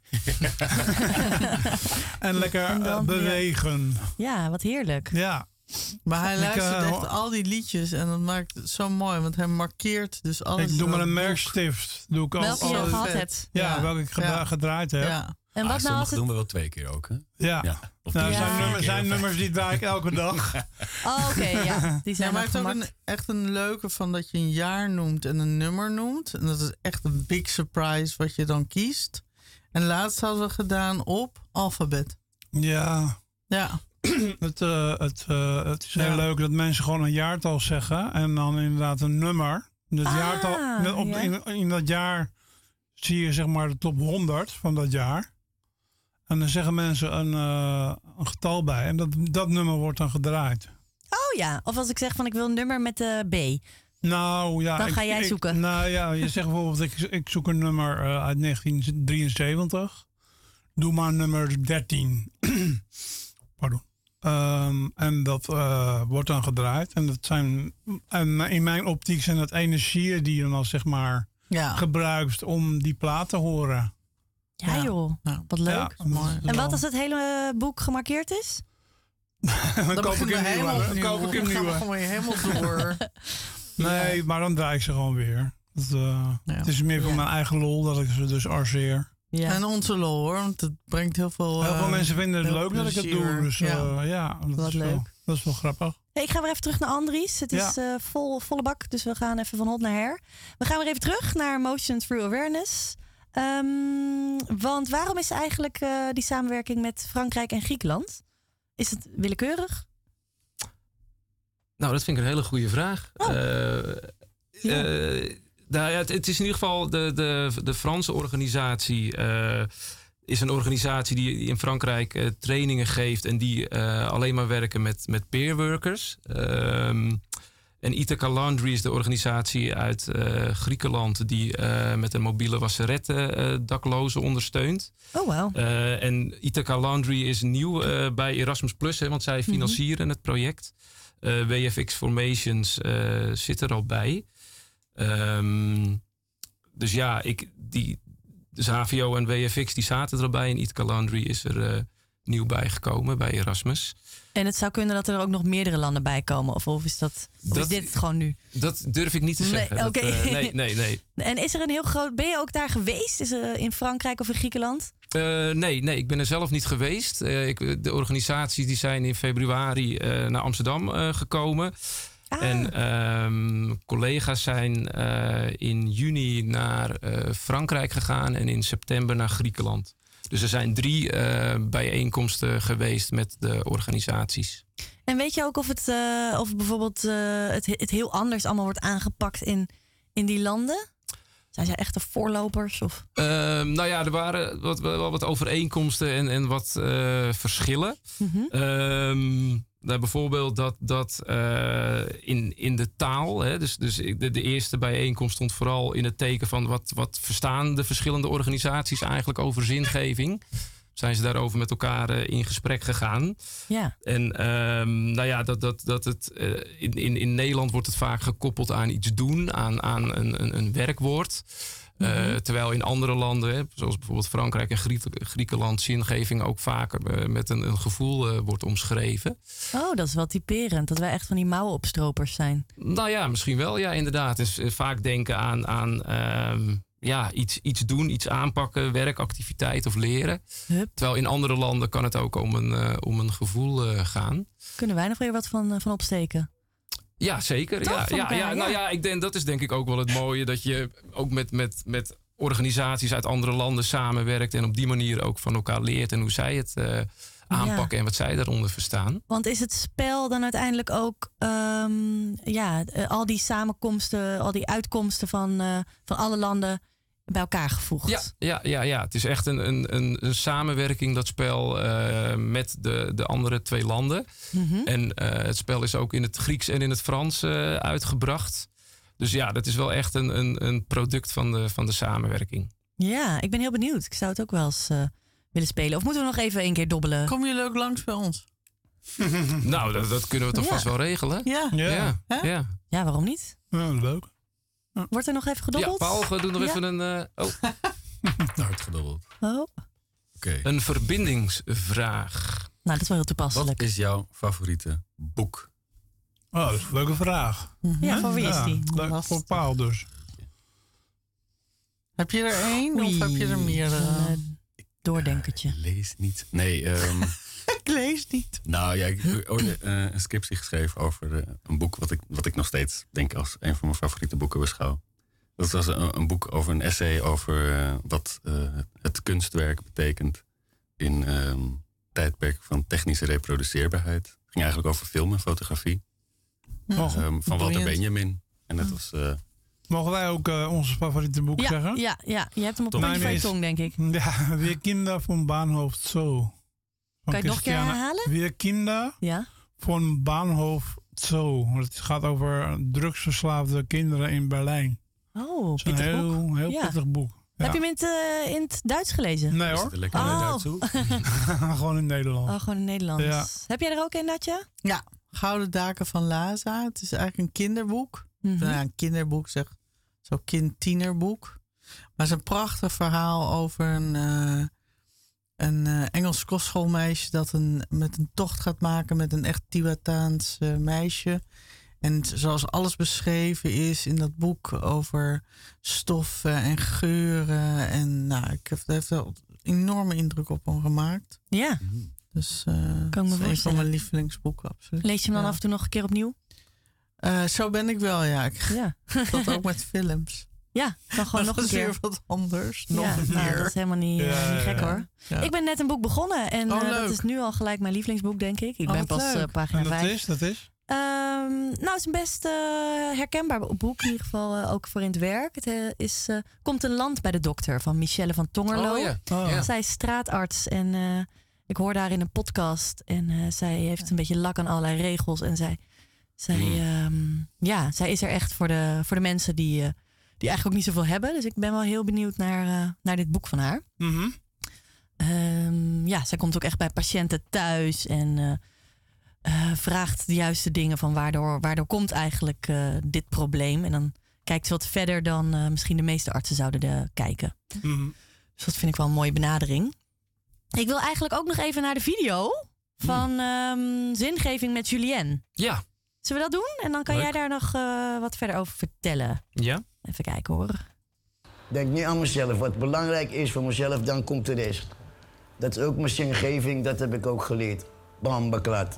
Speaker 5: en lekker
Speaker 3: En dan,
Speaker 5: bewegen.
Speaker 3: Ja, wat heerlijk.
Speaker 5: Ja.
Speaker 6: Maar hij luistert echt al die liedjes en dat maakt het zo mooi, want hij markeert dus alles.
Speaker 5: Ik doe maar
Speaker 6: in
Speaker 5: een
Speaker 6: dat boek.
Speaker 5: merkstift. Doe ik
Speaker 3: Welke je
Speaker 5: al
Speaker 3: gehad hebt.
Speaker 5: Ja, welke ik gedraaid heb.
Speaker 6: Ja.
Speaker 3: En wat nou
Speaker 7: sommige
Speaker 3: als het...
Speaker 7: doen we wel 2 keer ook, hè?
Speaker 5: Ja.
Speaker 7: Of
Speaker 5: Nou,
Speaker 7: drie
Speaker 5: zijn,
Speaker 7: keer.
Speaker 5: zijn nummers die draai ik elke dag.
Speaker 3: Oh, oké, ja. Die zijn
Speaker 6: Ja, maar
Speaker 3: nog
Speaker 6: het is ook
Speaker 3: gemaakt.
Speaker 6: echt een leuke van dat je een jaar noemt en een nummer noemt. En dat is echt een big surprise wat je dan kiest. En laatst hadden we gedaan op alfabet.
Speaker 5: Ja.
Speaker 6: Ja.
Speaker 5: Het is heel leuk dat mensen gewoon een jaartal zeggen. En dan inderdaad een nummer. Dat jaartal, in dat jaar zie je zeg maar de top 100 van dat jaar. En dan zeggen mensen een getal bij. En dat nummer wordt dan gedraaid.
Speaker 3: Oh ja, of als ik zeg van ik wil een nummer met de B.
Speaker 5: Nou ja.
Speaker 3: Dan ga jij zoeken.
Speaker 5: Nou ja, je zegt bijvoorbeeld ik zoek een nummer uit 1973. Doe maar nummer 13. Pardon. En dat wordt dan gedraaid. En dat zijn, in mijn optiek zijn dat energieën die je dan al zeg maar gebruikt om die plaat te horen.
Speaker 3: Ja joh, wat leuk.
Speaker 5: Ja, mooi.
Speaker 3: En wat als het hele boek gemarkeerd is?
Speaker 5: Dan koop ik een nieuwe.
Speaker 6: Dan koop ik een nieuwe. Dan gewoon helemaal door.
Speaker 5: Nee, maar dan draai ik ze gewoon weer. Het is meer voor mijn eigen lol dat ik ze dus arceer.
Speaker 6: Ja. En onze lol hoor, want het brengt heel veel.
Speaker 5: Heel veel mensen vinden het leuk dat ik het doe. Dus dat is leuk. Dat is wel grappig.
Speaker 3: Hey, ik ga weer even terug naar Andries. Het is volle bak, dus we gaan even van hot naar her. We gaan weer even terug naar Motion Through Awareness. Want waarom is eigenlijk die samenwerking met Frankrijk en Griekenland? Is het willekeurig?
Speaker 4: Nou, dat vind ik een hele goede vraag. Het is in ieder geval de Franse organisatie. Is een organisatie die in Frankrijk trainingen geeft en die alleen maar werken met peerworkers. En Ithaca Laundry is de organisatie uit Griekenland die met een mobiele wasseret daklozen ondersteunt.
Speaker 3: Oh wow.
Speaker 4: En Ithaca Laundry is nieuw bij Erasmus Plus, want zij financieren het project. WFX Formations zit er al bij. Dus ja, dus HVO en WFX die zaten er al bij. En Ithaca Laundry is er nieuw bijgekomen bij Erasmus.
Speaker 3: En het zou kunnen dat er ook nog meerdere landen bij komen? Of is is dit het gewoon nu?
Speaker 4: Dat durf ik niet te zeggen.
Speaker 3: Nee, okay.
Speaker 4: Nee.
Speaker 3: En is er een heel groot... Ben je ook daar geweest? Is er in Frankrijk of in Griekenland?
Speaker 4: Nee, ik ben er zelf niet geweest. De organisaties die zijn in februari naar Amsterdam gekomen. En collega's zijn in juni naar Frankrijk gegaan en in september naar Griekenland. Dus Dus er zijn 3 bijeenkomsten geweest met de organisaties.
Speaker 3: En weet je ook of het bijvoorbeeld het heel anders allemaal wordt aangepakt in die landen? Zijn zij echte voorlopers? Of?
Speaker 4: Nou ja, er waren wel wat overeenkomsten en wat verschillen. Bijvoorbeeld dat in de taal, hè, dus de eerste bijeenkomst stond vooral in het teken van wat verstaan de verschillende organisaties eigenlijk over zingeving. Zijn ze daarover met elkaar in gesprek gegaan.
Speaker 3: Ja.
Speaker 4: En nou ja, in Nederland wordt het vaak gekoppeld aan iets doen, aan een werkwoord. Terwijl in andere landen, hè, zoals bijvoorbeeld Frankrijk en Griekenland, zingeving ook vaker met een gevoel wordt omschreven.
Speaker 3: Oh, dat is wel typerend. Dat wij echt van die mouwenopstropers zijn.
Speaker 4: Nou ja, misschien wel. Ja, inderdaad. Dus vaak denken aan iets doen, iets aanpakken, werk, activiteit of leren.
Speaker 3: Hup.
Speaker 4: Terwijl in andere landen kan het ook om een gevoel gaan.
Speaker 3: Kunnen wij nog weer wat van opsteken?
Speaker 4: Ja, zeker. Nou ja, dat is denk ik ook wel het mooie. Dat je ook met organisaties uit andere landen samenwerkt. En op die manier ook van elkaar leert. En hoe zij het aanpakken en wat zij daaronder verstaan.
Speaker 3: Want is het spel dan uiteindelijk ook al die samenkomsten, al die uitkomsten van alle landen bij elkaar gevoegd?
Speaker 4: Ja. Het is echt een samenwerking, dat spel, met de andere 2 landen. En het spel is ook in het Grieks en in het Frans uitgebracht. Dus ja, dat is wel echt een product van de samenwerking.
Speaker 3: Ja, ik ben heel benieuwd. Ik zou het ook wel eens willen spelen. Of moeten we nog even 1 keer dobbelen?
Speaker 6: Komen jullie ook langs bij ons?
Speaker 4: Nou, dat kunnen we toch vast wel regelen?
Speaker 6: Ja.
Speaker 3: Ja, waarom niet?
Speaker 5: Ja, leuk.
Speaker 3: Wordt er nog even gedobbeld?
Speaker 4: Ja, Paul, doe nog even een...
Speaker 7: Hard gedobbeld.
Speaker 3: Oh.
Speaker 7: Okay.
Speaker 4: Een verbindingsvraag.
Speaker 3: Nou, dat is wel heel toepasselijk.
Speaker 7: Wat is jouw favoriete boek?
Speaker 5: Oh, dat is een leuke vraag.
Speaker 3: Ja, voor wie is die?
Speaker 5: Leuk, voor Paul dus.
Speaker 6: Heb je er 1 of heb je er meerdere?
Speaker 3: Doordenkertje.
Speaker 7: Ik lees niet. Nee,
Speaker 6: ik lees niet.
Speaker 7: Nou ja, ik heb ooit een scriptie geschreven over een boek wat ik nog steeds denk als een van mijn favoriete boeken beschouw. Dat was een boek over een essay over wat het kunstwerk betekent in tijdperk van technische reproduceerbaarheid. Het ging eigenlijk over film en fotografie. Van Walter Benjamin. En dat was...
Speaker 5: Mogen wij ook onze favoriete boek zeggen?
Speaker 3: Ja, je hebt hem op een van je tong, denk ik.
Speaker 5: Ja, Wir Kinder von Bahnhof Zoo.
Speaker 3: Kan je het nog een keer herhalen?
Speaker 5: Wir Kinder von Bahnhof Zoo. Het gaat over drugsverslaafde kinderen in Berlijn.
Speaker 3: Oh,
Speaker 5: pittig boek. Heel pittig boek. Ja.
Speaker 3: Heb je hem in het Duits gelezen?
Speaker 5: Nee hoor.
Speaker 7: Is het lekker in het Duits hoor?
Speaker 5: Gewoon in Nederland.
Speaker 3: Oh, gewoon in Nederland.
Speaker 5: Ja.
Speaker 3: Heb jij er ook een, Natje?
Speaker 6: Ja, Gouden Daken van Laza. Het is eigenlijk een kinderboek. Een kinderboek, zeg. Zo'n kind-tienerboek. Maar het is een prachtig verhaal over een Engels kostschoolmeisje dat met een tocht gaat maken met een echt Tiwataans meisje. En zoals alles beschreven is in dat boek over stoffen en geuren. En het heeft wel een enorme indruk op me gemaakt.
Speaker 3: Ja.
Speaker 6: Dus
Speaker 3: kan me
Speaker 6: is een van mijn lievelingsboeken, absoluut.
Speaker 3: Lees je hem dan af en toe nog een keer opnieuw?
Speaker 6: Zo ben ik wel, ja. Dat ook met films.
Speaker 3: Ja, dan gewoon nog een keer.
Speaker 6: Dat is weer wat anders. Nog
Speaker 3: meer. Nou, dat is helemaal niet gek hoor.
Speaker 6: Ja.
Speaker 3: Ik ben net een boek begonnen. En dat is nu al gelijk mijn lievelingsboek, denk ik. Ik ben pas pagina 5.
Speaker 5: Dat is?
Speaker 3: Het is een best herkenbaar boek. In ieder geval ook voor in het werk. Het Komt een land bij de dokter van Michelle van Tongerlo. Zij is straatarts en ik hoor daar in een podcast. En zij heeft een beetje lak aan allerlei regels. En zij is er echt voor de mensen die eigenlijk ook niet zoveel hebben. Dus ik ben wel heel benieuwd naar dit boek van haar. Zij komt ook echt bij patiënten thuis en vraagt de juiste dingen van waardoor komt eigenlijk dit probleem. En dan kijkt ze wat verder dan misschien de meeste artsen zouden kijken. Dus dat vind ik wel een mooie benadering. Ik wil eigenlijk ook nog even naar de video van Zingeving met Julien.
Speaker 4: Ja.
Speaker 3: Zullen we dat doen? En dan kan jij daar nog wat verder over vertellen.
Speaker 4: Ja.
Speaker 3: Even kijken hoor.
Speaker 8: Denk niet aan mezelf. Wat belangrijk is voor mezelf, dan komt de rest. Dat is ook mijn zingeving, dat heb ik ook geleerd. Bam, baklat.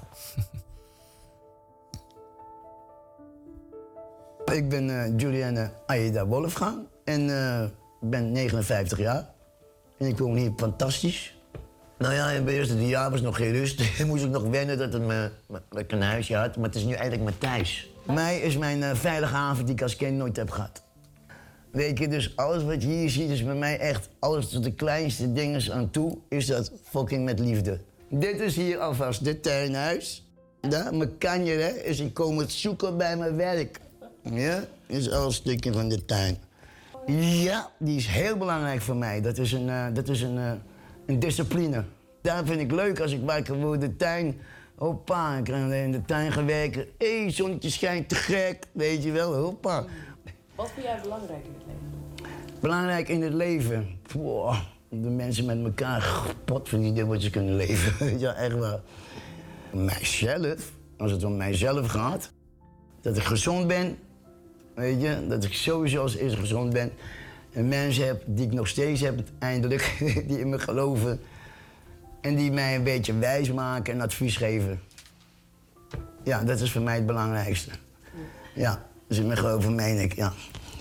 Speaker 8: Ik ben Julienne Aida Wolfgang en ben 59 jaar. En ik woon hier fantastisch. Nou ja, in mijn eerste jaar was nog geen rust. Moest ik nog wennen dat ik een huisje had. Maar het is nu eigenlijk mijn thuis. Mij is mijn veilige haven die ik als kind nooit heb gehad. Weet je, dus alles wat je hier ziet is bij mij echt... alles tot de kleinste dingen aan toe is dat fucking met liefde. Dit is hier alvast dit tuinhuis. Ja, mijn kanjer, hè, is ik kom het zoeken bij mijn werk. Ja, is al een stukje van de tuin. Ja, die is heel belangrijk voor mij. Dat is een discipline. Daar vind ik leuk als ik wakker word, de tuin... Hoppa, ik heb in de tuin gewerkt. Hé, zonnetje schijnt te gek, weet je wel, hoppa.
Speaker 9: Wat vind jij belangrijk in het leven?
Speaker 8: Belangrijk in het leven? Wow, de mensen met elkaar pot verdienen wat ze kunnen leven. Ja, echt wel. Mijzelf, als het om mijzelf gaat, dat ik gezond ben, weet je, dat ik sowieso als eerste gezond ben. En mensen heb die ik nog steeds heb, eindelijk, die in me geloven. En die mij een beetje wijs maken en advies geven. Ja, dat is voor mij het belangrijkste. Ja, dus in mijn geloven meen ik, ja.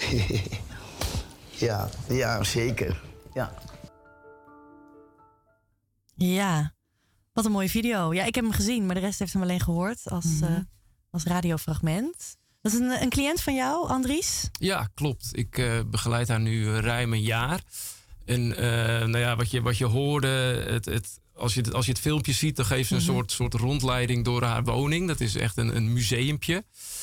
Speaker 8: Ja, zeker. Ja.
Speaker 3: Ja, wat een mooie video. Ja, ik heb hem gezien, maar de rest heeft hem alleen gehoord als radiofragment. Dat is een cliënt van jou, Andries?
Speaker 4: Ja, klopt. Ik begeleid haar nu ruim een jaar. En nou ja, wat je hoorde, als je het filmpje ziet, dan geeft ze een soort rondleiding door haar woning. Dat is echt een museumpje.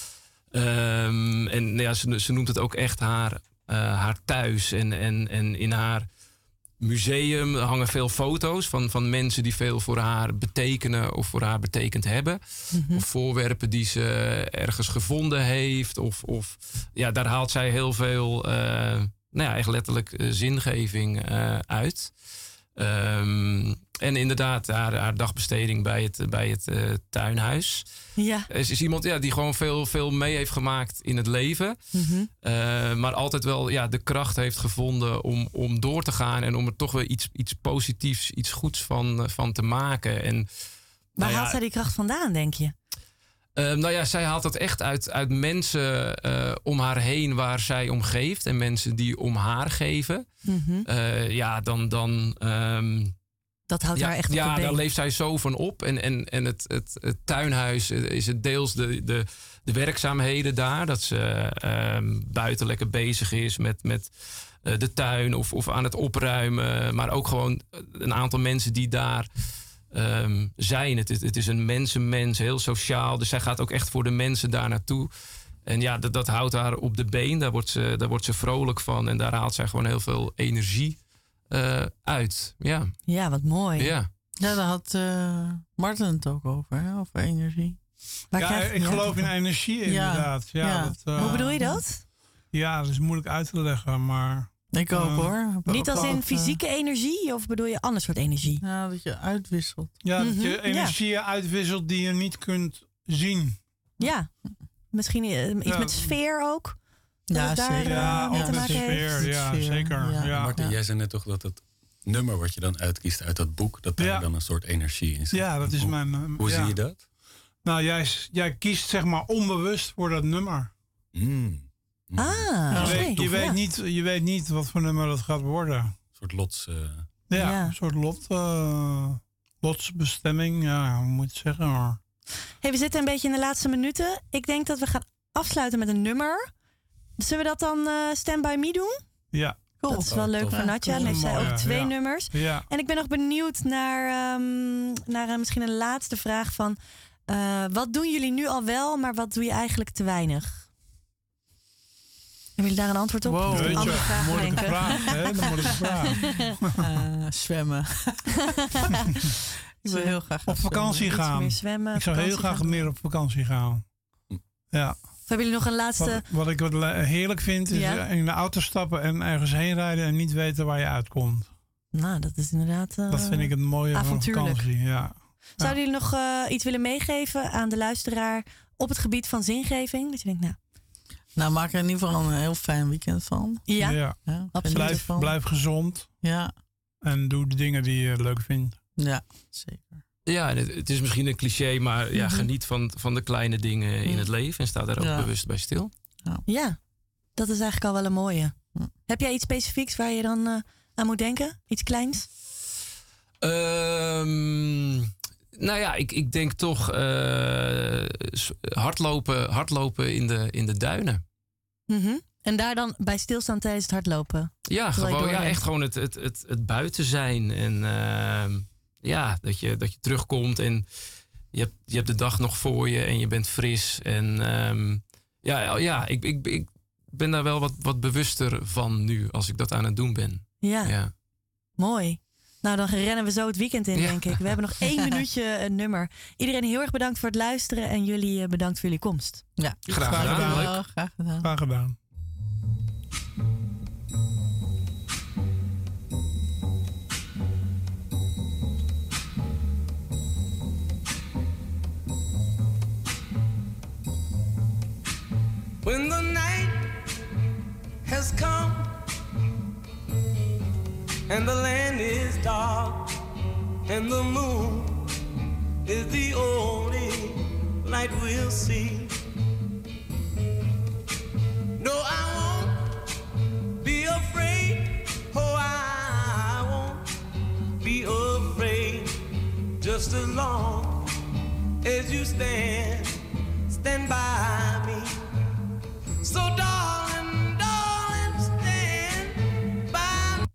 Speaker 4: En ja, ze noemt het ook echt haar thuis. En in haar museum hangen veel foto's van mensen die veel voor haar betekenen of voor haar betekend hebben. Of voorwerpen die ze ergens gevonden heeft. Of ja, daar haalt zij heel veel, nou ja, echt letterlijk zingeving uit. En inderdaad, haar dagbesteding bij het tuinhuis.
Speaker 3: Ja.
Speaker 4: Is iemand die gewoon veel mee heeft gemaakt in het leven. Maar altijd wel de kracht heeft gevonden om door te gaan. En om er toch weer iets positiefs, iets goeds van te maken. En,
Speaker 3: Waar haalt zij die kracht vandaan, denk je?
Speaker 4: Nou ja, zij haalt dat echt uit mensen om haar heen waar zij om geeft. En mensen die om haar geven.
Speaker 3: Dat houdt haar echt op de been.
Speaker 4: Daar leeft zij zo van op. En het tuinhuis is het deels de werkzaamheden daar. Dat ze buiten lekker bezig is met de tuin of aan het opruimen. Maar ook gewoon een aantal mensen die daar zijn. Het is een mensenmens, heel sociaal. Dus zij gaat ook echt voor de mensen daar naartoe. En ja, dat houdt haar op de been. Daar wordt ze vrolijk van. En daar haalt zij gewoon heel veel energie uit.
Speaker 3: Ja, wat mooi.
Speaker 4: Ja,
Speaker 6: daar had Martin het ook over, hè? Over energie.
Speaker 5: Ik geloof in energie inderdaad.
Speaker 3: Hoe bedoel je dat?
Speaker 5: Ja, dat is moeilijk uit te leggen, maar...
Speaker 6: Ik ook hoor.
Speaker 3: Niet als in fysieke energie, of bedoel je een ander soort energie?
Speaker 6: Ja, dat je uitwisselt.
Speaker 5: Ja, dat je energieën uitwisselt die je niet kunt zien.
Speaker 3: Ja, misschien iets met sfeer ook.
Speaker 6: Ja,
Speaker 3: zeker.
Speaker 5: Ja, ook met sfeer. Ja, zeker. Ja.
Speaker 7: Martin, jij zei net toch dat het nummer wat je dan uitkiest uit dat boek, dat daar dan een soort energie in zit.
Speaker 5: Ja, dat is mijn...
Speaker 7: Hoe zie je dat?
Speaker 5: Nou, jij kiest zeg maar onbewust voor dat nummer. Je weet niet wat voor nummer dat gaat worden. Een
Speaker 7: soort lots...
Speaker 5: een soort lotsbestemming. Ja, hoe moet je het zeggen? Maar...
Speaker 3: Hey, we zitten een beetje in de laatste minuten. Ik denk dat we gaan afsluiten met een nummer. Zullen we dat dan Stand By Me doen?
Speaker 5: Ja.
Speaker 3: Cool. Dat is wel leuk voor Nadja. Dan heeft zij ook 2 nummers.
Speaker 5: Ja.
Speaker 3: En ik ben nog benieuwd naar misschien een laatste vraag van... wat doen jullie nu al wel, maar wat doe je eigenlijk te weinig? Hebben jullie daar een antwoord op?
Speaker 5: Wow,
Speaker 3: een andere vraag
Speaker 5: moeilijke
Speaker 3: denken?
Speaker 5: vraag, hè? Dat moet ik vragen.
Speaker 6: Zwemmen. Ik wil heel graag
Speaker 5: op vakantie gaan.
Speaker 3: Zwemmen,
Speaker 5: ik zou heel graag meer op vakantie gaan. Ja.
Speaker 3: Of hebben jullie nog een laatste...
Speaker 5: Wat ik heerlijk vind, is in de auto stappen en ergens heen rijden en niet weten waar je uitkomt.
Speaker 3: Nou, dat is inderdaad
Speaker 5: dat vind ik het mooie van vakantie. Ja.
Speaker 3: Zouden jullie nog iets willen meegeven aan de luisteraar op het gebied van zingeving? Dat je denkt,
Speaker 6: nou, maak er in ieder geval een heel fijn weekend van.
Speaker 3: Ja, absoluut.
Speaker 5: Blijf gezond.
Speaker 6: Ja.
Speaker 5: En doe de dingen die je leuk vindt.
Speaker 6: Ja, zeker.
Speaker 4: Ja, het is misschien een cliché, maar geniet van de kleine dingen in het leven. En sta daar ook bewust bij stil.
Speaker 3: Ja, dat is eigenlijk al wel een mooie. Heb jij iets specifieks waar je dan aan moet denken? Iets kleins?
Speaker 4: Nou ja, ik denk toch hardlopen in de duinen.
Speaker 3: Mm-hmm. En daar dan bij stilstaan tijdens het hardlopen?
Speaker 4: Ja, gewoon, echt gewoon het buiten zijn. En dat je terugkomt en je hebt de dag nog voor je en je bent fris. En ik ben daar wel wat bewuster van nu als ik dat aan het doen ben.
Speaker 3: Ja. Mooi. Nou, dan rennen we zo het weekend in, denk ik. We hebben nog 1 minuutje een nummer. Iedereen heel erg bedankt voor het luisteren en jullie bedankt voor jullie komst.
Speaker 6: Ja,
Speaker 4: graag gedaan.
Speaker 5: Graag gedaan.
Speaker 10: When the night has come and the land is dark and the moon is the only light we'll see. No, I won't be afraid. Oh, I won't be afraid. Just as long as you stand by me. So darling,